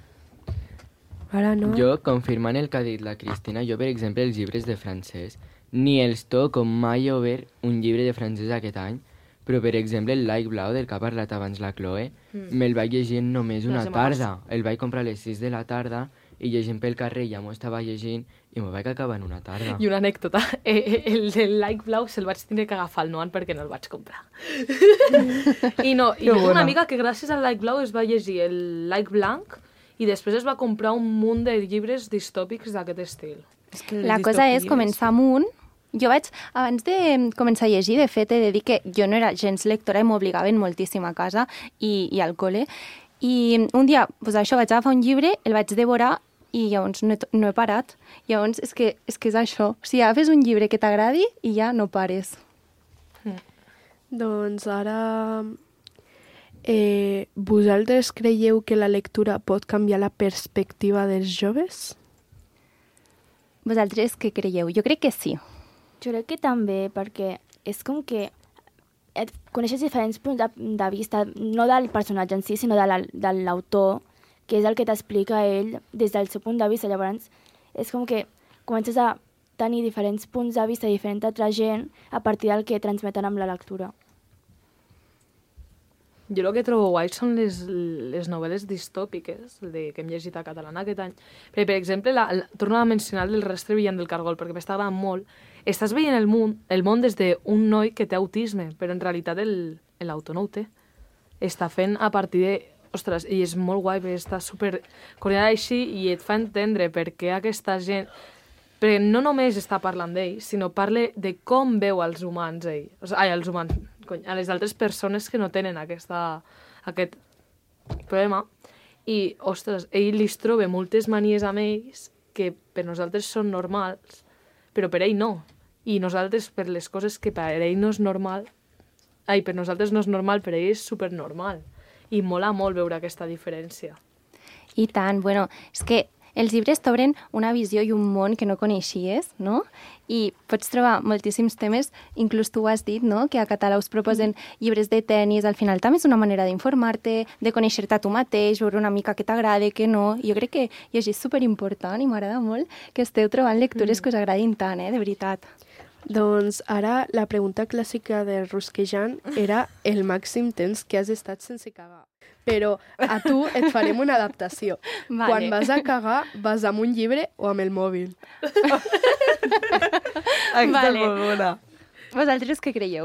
Ara no. Jo, confirmant el que ha dit la Cristina, jo, per exemple, els llibres de francès, ni els toco, mai he obert un llibre de francès aquest any, però, per exemple, el Lac Blau, del que ha parlat abans la Chloe, mm. me'l vaig llegir només una tarda. El vaig comprar a les sis de la tarda i llegint pel carrer ja m'ho estava llegint i m'ho vaig acabar en una tarda. I una anècdota, eh, el del Lac Blau se'l vaig tindre que agafar al Noan perquè no el vaig comprar. I no, i una amiga que gràcies al Lac Blau es va llegir el Lac Blanc i després es va comprar un munt de llibres distòpics d'aquest estil. És que la cosa és començar amb un... Jo vaig, abans de començar a llegir, de fet, he de dir que jo no era gens lectora i m'obligaven moltíssim a casa i, i al col·le. I un dia, doncs això, vaig agafar un llibre, el vaig devorar i llavors no he, no he parat. Llavors és que, és que és això. O sigui, agafes un llibre que t'agradi i ja no pares. Mm. Doncs ara... Eh, vosaltres creieu que la lectura pot canviar la perspectiva dels joves? Vosaltres què creieu? Jo crec que sí. Jo crec que també, perquè és com que et coneixes diferents punts de, de vista, no del personatge en si, sinó de l'autor, que és el que t'explica ell des del seu punt de vista. Llavors, és com que comences a tenir diferents punts de vista de diferent altra gent a partir del que transmeten amb la lectura. Jo el que trobo guai són les, les novel·les distòpiques de, que hem llegit a català aquest any. Perquè, per exemple, la, la, torno a mencionar el Rastre brillant del Cargol, perquè m'està agradant molt. Estàs veient el món, el món des d'un noi que té autisme, però en realitat l'autor no ho té. Està fent a partir de... Ostres, i és molt guai, perquè està super coordinada així i et fa entendre per què aquesta gent... Perquè no només està parlant d'ell, sinó parla de com veu els humans ell. O sigui, ai, els humans, cony, a les altres persones que no tenen aquesta, aquest problema. I, ostres, ell li troba moltes manies amb ells que per nosaltres són normals, però per ell no. I nosaltres, per les coses que per ell no és normal, ai, per nosaltres no és normal, per ell és supernormal. I mola molt veure aquesta diferència. I tant, bueno, és que els llibres t'obren una visió i un món que no coneixies, no? I pots trobar moltíssims temes, inclús tu ho has dit, no? Que a català us proposen llibres de tennis, al final també és una manera d'informar-te, de conèixer-te a tu mateix, veure una mica que t'agrada, que no. Jo crec que llegir és superimportant i m'agrada molt que esteu trobant lectures que us agradin tant, eh? De veritat. Doncs ara la pregunta clàssica de Rusquejant era el màxim temps que has estat sense cagar. Però a tu et farem una adaptació. Vale. Quan vas a cagar, vas amb un llibre o amb el mòbil? Vale. Vosaltres què creieu?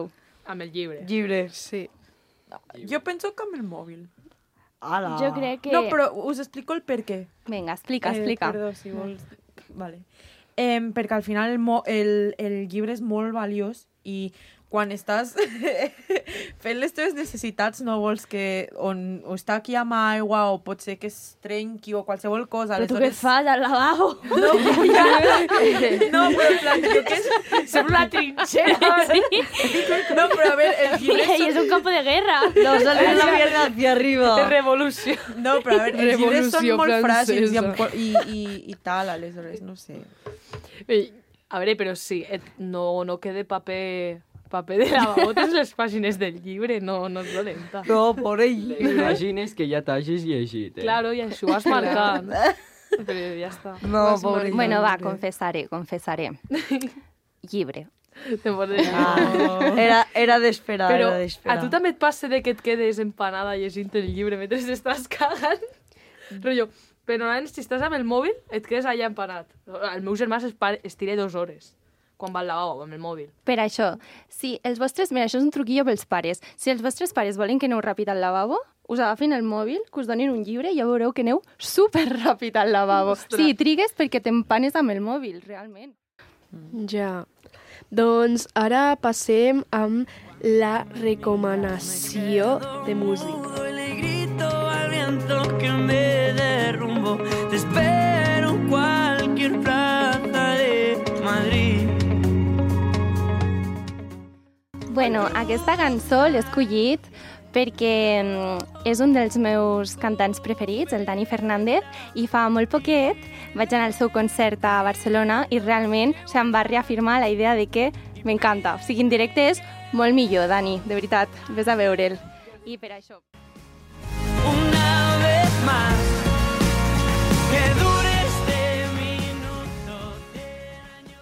Amb el llibre. Llibre. Sí. Jo penso que amb el mòbil. Ala. Jo crec que... No, però us explico el per què. Vinga, explica, explica. Eh, perdó, si vols... Vale. Eh, perquè al final el, mo el, el llibre és molt valiós i quan estàs fent les teves necessitats no vols que on o està aquí amb aigua o pot ser que es trenqui o qualsevol cosa. Però tu aleshores... què fas al lavabo? No, no, però en plan, jo què és... Sembla una trinxera. Sí. No, però a veure, el llibre... I és un campo de guerra. No, sale la mierda hacia arriba. Revolució. No, però a veure, els llibres són Revolució molt fràgils i, francesa. amb, i, i, i tal, aleshores, no sé. Ei, a veure, però sí, et, no, no quede paper... paper de lavabo, tens les pàgines del llibre, no, no és dolenta. No, por ell. Imagines que ja t'hagis llegit, eh? Claro, i això vas marcant. Però ja està. No, pobre. Bueno, va, confessaré, confessaré. Llibre. Te pots Ah, era era d'esperar, Però era d'esperar. a tu també et passa de que et quedes empanada llegint el llibre mentre estàs cagant? Rollo, però nens, si estàs amb el mòbil, et quedes allà empanat. El meu germà es, es tira dues hores quan va al lavabo amb el mòbil. Per això, si els vostres... Mira, això és un truquillo pels pares. Si els vostres pares volen que aneu ràpid al lavabo, us agafin el mòbil, que us donin un llibre i ja veureu que aneu superràpid al lavabo. Ostres. Sí, trigues perquè t'empanes amb el mòbil, realment. Ja. Doncs ara passem amb la recomanació de música. Le grito al viento que me derrumbo. Te espero en cualquier plaza de Madrid. Bueno, aquesta cançó l'he escollit perquè mm, és un dels meus cantants preferits, el Dani Fernández, i fa molt poquet vaig anar al seu concert a Barcelona i realment o sigui, em va reafirmar la idea de que m'encanta. O sigui, en directe és molt millor, Dani, de veritat, vés a veure'l. I per això... Una vez más, que dure este minuto del año.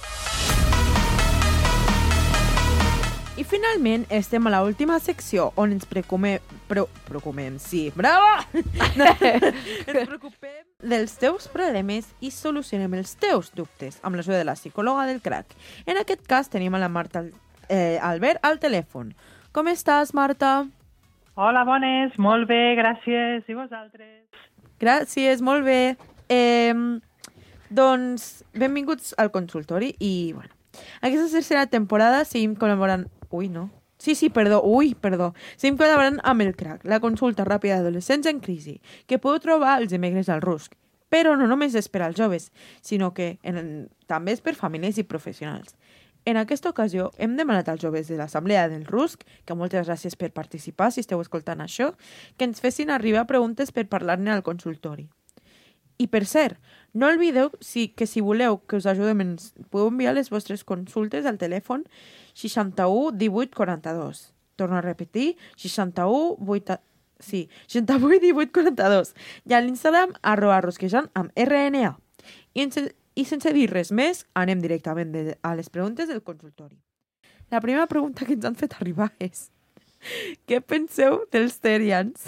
I finalment estem a l'última secció on ens preocupem... Pro, preocupem, sí, brava! ens preocupem dels teus problemes i solucionem els teus dubtes amb l'ajuda de la psicòloga del crack. En aquest cas tenim a la Marta eh, Albert al telèfon. Com estàs, Marta? Hola, bones, molt bé, gràcies. I vosaltres? Gràcies, molt bé. Eh, doncs, benvinguts al consultori i, bueno, aquesta tercera temporada seguim col·laborant... Ui, no. Sí, sí, perdó, ui, perdó. Seguim col·laborant amb el crack, la consulta ràpida d'adolescents en crisi, que podeu trobar els dimecres al Rusc. Però no només és per als joves, sinó que en, també és per famílies i professionals. En aquesta ocasió hem demanat als joves de l'Assemblea del Rusc, que moltes gràcies per participar, si esteu escoltant això, que ens fessin arribar preguntes per parlar-ne al consultori. I per cert, no oblideu si, que si voleu que us ajudem, ens podeu enviar les vostres consultes al telèfon seixanta-u divuit quaranta-dos. Torno a repetir, seixanta-u vuit... Sí, seixanta-vuit divuit quaranta-dos. I a l'Instagram, arroba rosquejant amb R N A. I ens... I sense dir res més, anem directament de, a les preguntes del consultori. La primera pregunta que ens han fet arribar és: què penseu dels Terians?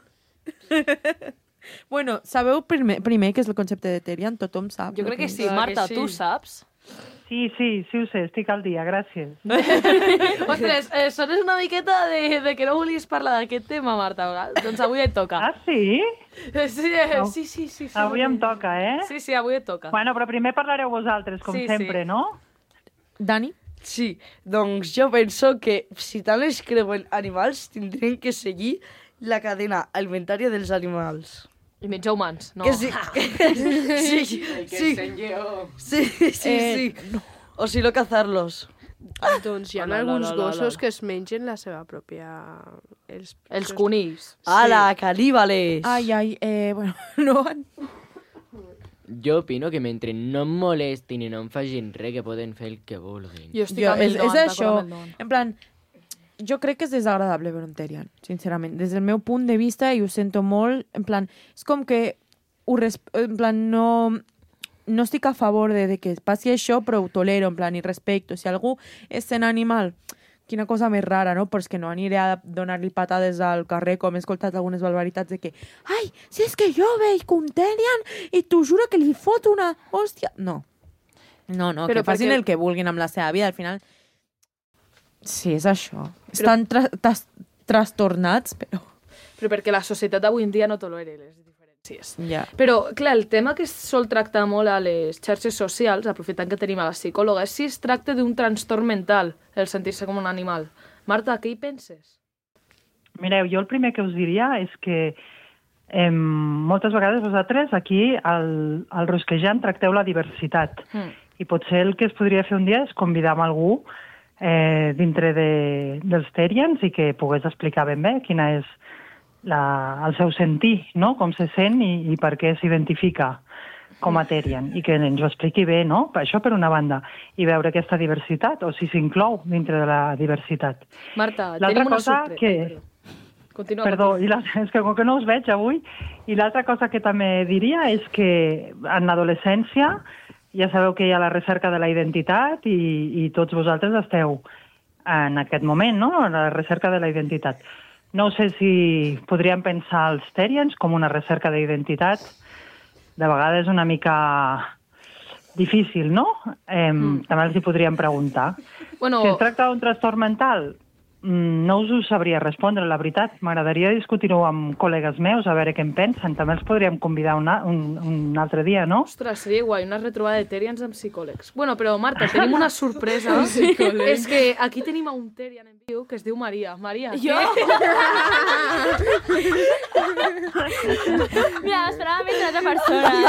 Bueno, sabeu primer, primer què és el concepte de Terian? Tothom sap. Jo crec que sí, Marta, tu saps? Sí, sí, sí ho sé, estic al dia, gràcies. Ostres, eh, sones una miqueta de, de que no volies parlar d'aquest tema, Marta. Doncs avui et toca. Ah, sí? Sí, eh, sí, sí, sí, sí. Avui em toca, eh? Sí, sí, avui et toca. Bueno, però primer parlareu vosaltres, com Sí, sempre, sí. no? Dani? Sí, doncs jo penso que si tant es creuen animals, tindrien que seguir la cadena alimentària dels animals. I menjar humans, no. Que sí, que, sí, sí, sí, sí, sí, sí, Eh, sí. O si no, cazarlos. Doncs hi ha No, no, alguns no, no, no, gossos no. que es mengen la seva pròpia... Els, Els conills. Ala, caníbales! Ai, ai, eh, bueno, no... Jo opino que mentre no em molestin i no em facin res, que poden fer el que vulguin. Jo estic Jo, amb el és, és Noan, això, d'acord amb el Noan. en plan, jo crec que és desagradable veure un Terian, sincerament. Des del meu punt de vista, i ho sento molt, en plan, és com que, ho res, en plan, no, no estic a favor de, de que passi això, però ho tolero, en plan, i respecto. Si algú és sent animal, quina cosa més rara, no? Però és que no aniré a donar-li patades al carrer, com he escoltat algunes barbaritats de que ai, si és que jo veig un Terian i t'ho juro que li fot una hòstia. No. No, no, Però que facin perquè- el que vulguin amb la seva vida. Al final, Sí, és això. Estan tra tras trastornats, però... Però perquè la societat avui en dia no tolera les diferències. Ja. Però, clar, el tema que es sol tractar molt a les xarxes socials, aprofitant que tenim a la psicòloga, és si es tracta d'un trastorn mental, el sentir-se com un animal. Marta, què hi penses? Mireu, jo el primer que us diria és que eh, moltes vegades vosaltres aquí al, al Rusquejant tracteu la diversitat. Mm. I potser el que es podria fer un dia és convidar amb algú eh, dintre de, dels Terians i que pogués explicar ben bé quina és la, el seu sentir, no? Com se sent i, i per què s'identifica com a Terian, i que ens ho expliqui bé, no? Això per una banda, i veure aquesta diversitat, o si s'inclou dintre de la diversitat. Marta, tenim una sorpresa. Que... Continua. Perdó, i la, és que com que no us veig avui, i l'altra cosa que també diria és que en l'adolescència ja sabeu que hi ha la recerca de la identitat i, i tots vosaltres esteu en aquest moment, no?, en la recerca de la identitat. No sé si podríem pensar els Terians com una recerca d'identitat, de vegades una mica difícil, no? Eh, mm. També els hi podríem preguntar. Bueno... Si es tracta d'un trastorn mental, no us ho sabria respondre, la veritat. M'agradaria discutir-ho amb col·legues meus, a veure què en pensen. També els podríem convidar una, un, un altre dia, no? Ostres, seria guai, una retrobada de Terians amb psicòlegs. Bueno, però Marta, tenim una sorpresa. És que aquí tenim a un Terian en viu que es diu Maria. Maria, jo? Mira, esperava més d'altra persona.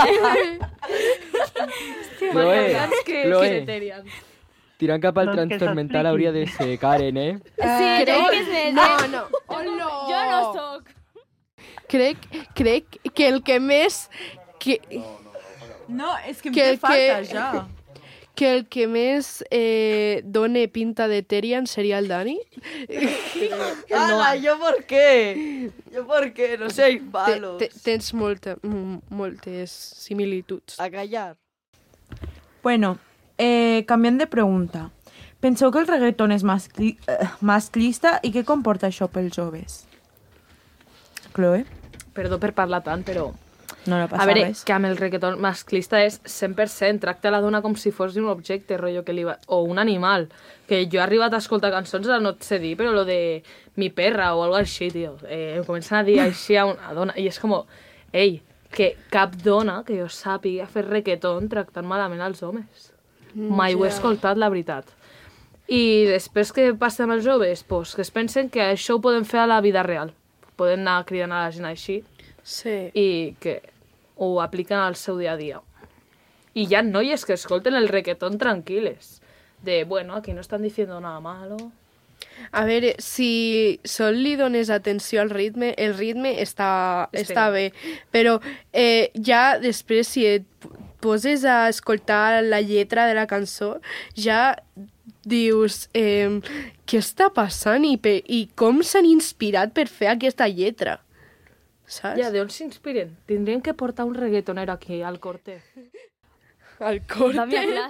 Chloe, Chloe. Terian. Tirant cap al trastorn mental hauria de ser Karen, eh? Sí, crec que és més. No, no. Oh, no. Jo no soc. Crec, crec que el que més... Que... No, és que em té falta, ja. Que el que més eh, done pinta de Terian seria el Dani. Ala, jo per què? Jo per què? No sé, palos. Te, te, tens molta, moltes similituds. A callar. Bueno, eh, canviant de pregunta. Penseu que el reggaeton és mascli eh, masclista i què comporta això pels joves? Chloe? Perdó per parlar tant, però... No, no passa a veure, res. que amb el reggaeton masclista és cent per cent, tracta la dona com si fos un objecte, rotllo, que li va... o un animal. Que jo he arribat a escoltar cançons, no et sé dir, però lo de mi perra o algo així, tio. Eh, em comencen a dir així a una dona, i és com, ei, que cap dona que jo sàpiga fer reggaeton tractant malament als homes. Mm, Mai ja. ho he escoltat, la veritat. I després que passa amb els joves, pues, que es pensen que això ho podem fer a la vida real. Poden anar cridant a la gent així. Sí. I que ho apliquen al seu dia a dia. I hi ha noies que escolten el reggaeton tranquiles. De, bueno, aquí no estan diciendo nada malo. A veure, si sol li dones atenció al ritme, el ritme està, està bé. Però eh, ja després, si et poses a escoltar la lletra de la cançó, ja dius, eh, què està passant i, pe i com s'han inspirat per fer aquesta lletra? Saps? Ja, d'on s'inspiren? Tindrien que portar un reggaetonero aquí, al corte. Al corte? Dami a class.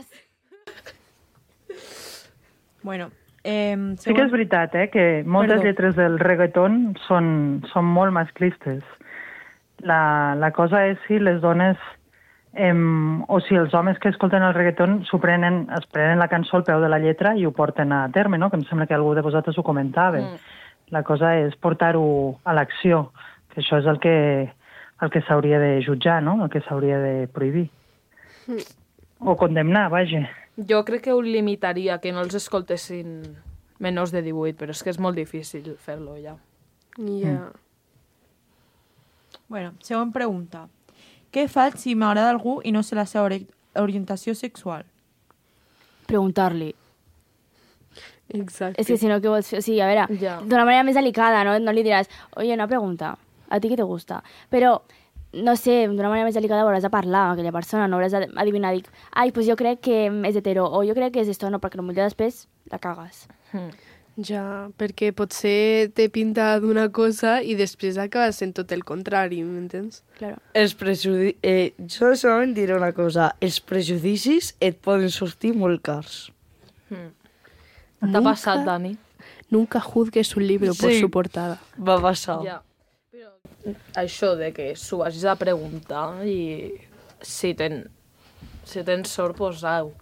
Bueno, eh, segon... Sí que és veritat, eh, que moltes Perdó. lletres del reggaeton són, són molt masclistes. La, la cosa és si les dones, eh, o si els homes que escolten el reggaeton s'ho prenen, es prenen la cançó al peu de la lletra i ho porten a terme, no? Que em sembla que algú de vosaltres ho comentava. Mm. La cosa és portar-ho a l'acció, que això és el que, el que s'hauria de jutjar, no? El que s'hauria de prohibir. Mm. O condemnar, vaja. Jo crec que ho limitaria, que no els escoltessin menors de divuit, però és que és molt difícil fer-lo ja. Ja. Yeah. Mm. Bueno, següent pregunta. Què faig si m'agrada algú i no sé la seva ori orientació sexual? Preguntar-li. Exacte. És que si no, què vols fer? O sigui, a veure, Ja. d'una manera més delicada, no? No li diràs, oye, una pregunta, ¿a ti què te gusta? Però, no sé, d'una manera més delicada hauràs de parlar amb aquella persona, no hauràs d'adivinar, dic, ai, pues jo crec que és hetero, o jo crec que és esto, no, perquè potser després la cagues. Mm. Ja, perquè potser te pinta d'una cosa i després acabes sent tot el contrari, m'entens? Claro. Els prejudicis... Eh, jo solament diré una cosa. Els prejudicis et poden sortir molt cars. Mm. T'ha passat, Dani? Nunca juzgues un libro sí. por su portada. Va passar. Ja. Però això de que s'ho hagis de preguntar i si, ten, si tens sort, pues au.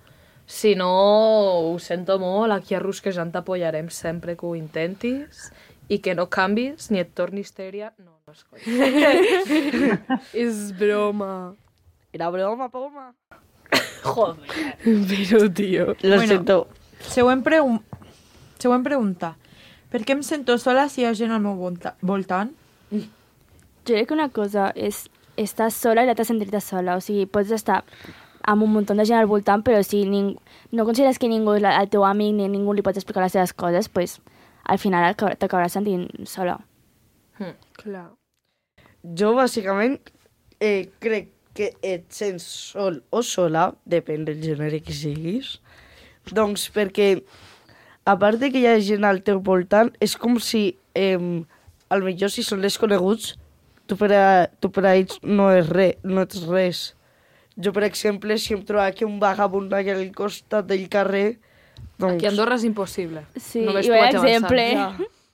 Si no, ho sento molt, aquí a Rusquejant t'apoyarem sempre que ho intentis i que no canvis ni et tornis tèria. No, no és conya. És broma. Era broma, poma. Joder. Però, tio. Lo siento. Següent, pregun següent pregunta. Per què em sento sola si hi ha gent al meu volta voltant? Jo crec que una cosa és estar sola i l'altra sentir-te sola. O sigui, pots estar amb un munt de gent al voltant, però si ning no consideres que ningú és la, el teu amic ni ningú li pots explicar les seves coses, pues, al final t'acabaràs sentint sola. Mm, clar. Jo, bàsicament, eh, crec que et sents sol o sola, depèn del gènere que siguis, doncs perquè, a part de que hi ha gent al teu voltant, és com si, eh, al millor si són desconeguts, tu per a, tu per a ells no, és re, no ets res. Jo, per exemple, si em trobo aquí un vagabund allà al costat del carrer, doncs... Aquí a Andorra és impossible. Sí, no i un exemple. Ja.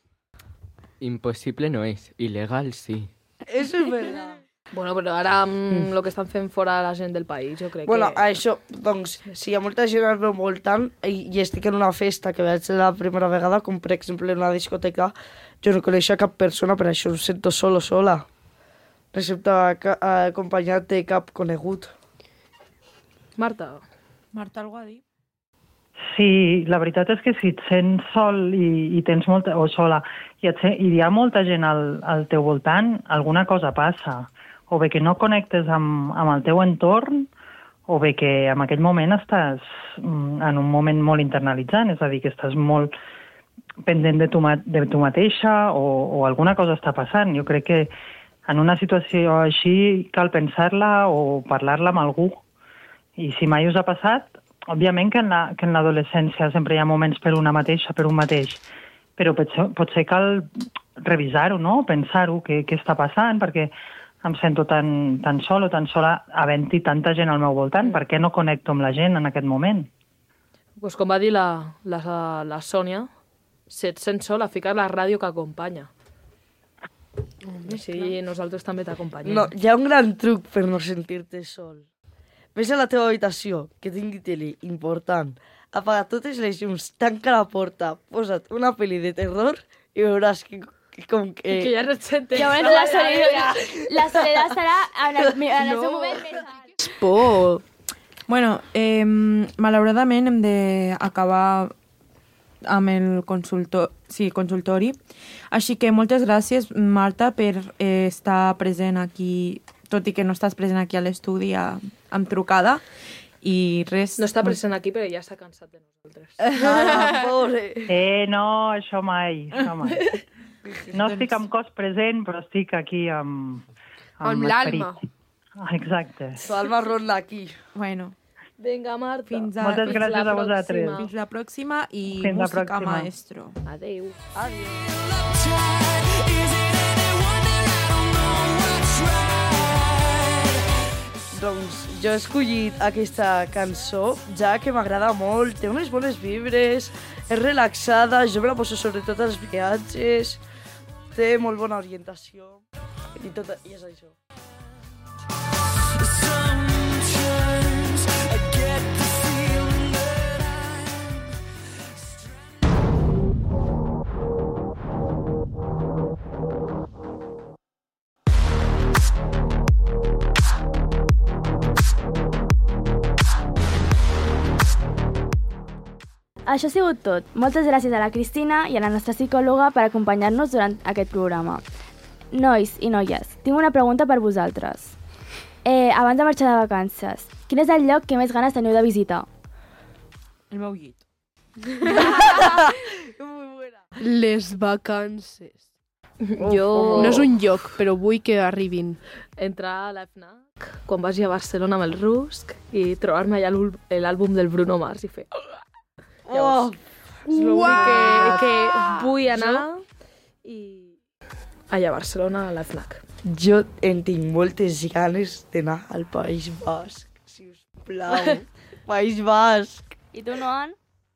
Impossible no és, il·legal sí. Eso es verdad. Bueno, però ara amb el que estan fent fora la gent del país, jo crec bueno, que... això, doncs, si hi ha molta gent al meu voltant i, i estic en una festa que vaig la primera vegada, com per exemple en una discoteca, jo no coneixo cap persona, per això em sento sol o sola. Excepte acompanyat de cap conegut. Marta. Marta, algú a dir? Sí, la veritat és que si et sents sol i, i tens molta, o sola i, et, i hi ha molta gent al, al teu voltant, alguna cosa passa. O bé que no connectes amb, amb el teu entorn, o bé que en aquell moment estàs en un moment molt internalitzant, és a dir, que estàs molt pendent de tu, de tu mateixa o, o alguna cosa està passant. Jo crec que en una situació així cal pensar-la o parlar-la amb algú. I si mai us ha passat, òbviament que en l'adolescència sempre hi ha moments per una mateixa, per un mateix, però potser, potser cal revisar-ho, no? Pensar-ho, què, què està passant, perquè em sento tan, tan sol o tan sola havent-hi tanta gent al meu voltant, per què no connecto amb la gent en aquest moment? Pues com va dir la, la, la Sònia, si et sents sola, fica la ràdio que acompanya. I sí, nosaltres també t'acompanyem. No, hi ha un gran truc per no sentir-te sol. Ves a la teva habitació, que tingui tele, important, apaga totes les llums, tanca la porta, posa't una pel·li de terror i veuràs que, que com que... Que ja no et sentes. Llavors la soledat, la soledat serà en el, en el No. seu moment més alt. Por. Bueno, eh, malauradament hem d'acabar amb el consultor, sí, consultori. Així que moltes gràcies, Marta, per eh, estar present aquí, tot i que no estàs present aquí a l'estudi amb trucada. I res... No està present aquí, però ja s'ha cansat de nosaltres. Ah, pobre. Eh, no, això mai, això mai. No estic amb cos present, però estic aquí amb... Amb l'alma. Ah, exacte. Tu alma ronda aquí. Bueno, Vinga, Marta. fins a, Moltes fins gràcies la a vosaltres. pròxima. Fins la pròxima i Fins la música pròxima. maestro. Adéu. Doncs jo he escollit aquesta cançó, ja que m'agrada molt, té unes bones vibres, és relaxada, jo me la poso sobretot als viatges, té molt bona orientació, i, tot, i és això. Això ha sigut tot. Moltes gràcies a la Cristina i a la nostra psicòloga per acompanyar-nos durant aquest programa. Nois i noies, tinc una pregunta per vosaltres. Eh, abans de marxar de vacances, quin és el lloc que més ganes teniu de visitar? El meu llit. Les vacances. Jo... No és un lloc, però vull que arribin. Entrar a la FNAC quan vagi a Barcelona amb el Rusk i trobar-me allà l'ul- l'àlbum del Bruno Mars i fer... Oh, És l'únic que, que vull anar i allà a Barcelona a la FNAC. jo en tinc moltes ganes d'anar al País Basc, si us plau. País Basc. I tu, Noan?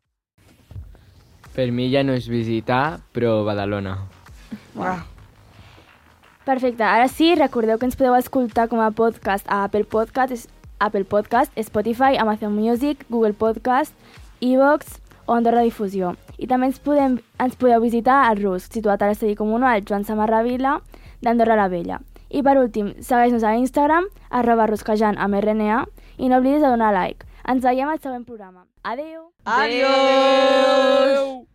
Per mi ja no és visitar, però Badalona. Ah. Perfecte. Ara sí, recordeu que ens podeu escoltar com a podcast a Apple Podcast, Apple Podcast, Spotify, Amazon Music, Google Podcast, iVoox o Andorra Difusió. I també ens, podem, ens podeu visitar al Rusc, situat a l'estadi comunal Joan Samarra Vila d'Andorra la Vella. I per últim, segueix-nos a Instagram, arroba rusquejant amb R N A, i no oblidis de donar like. Ens veiem al següent programa. Adéu! Adéu!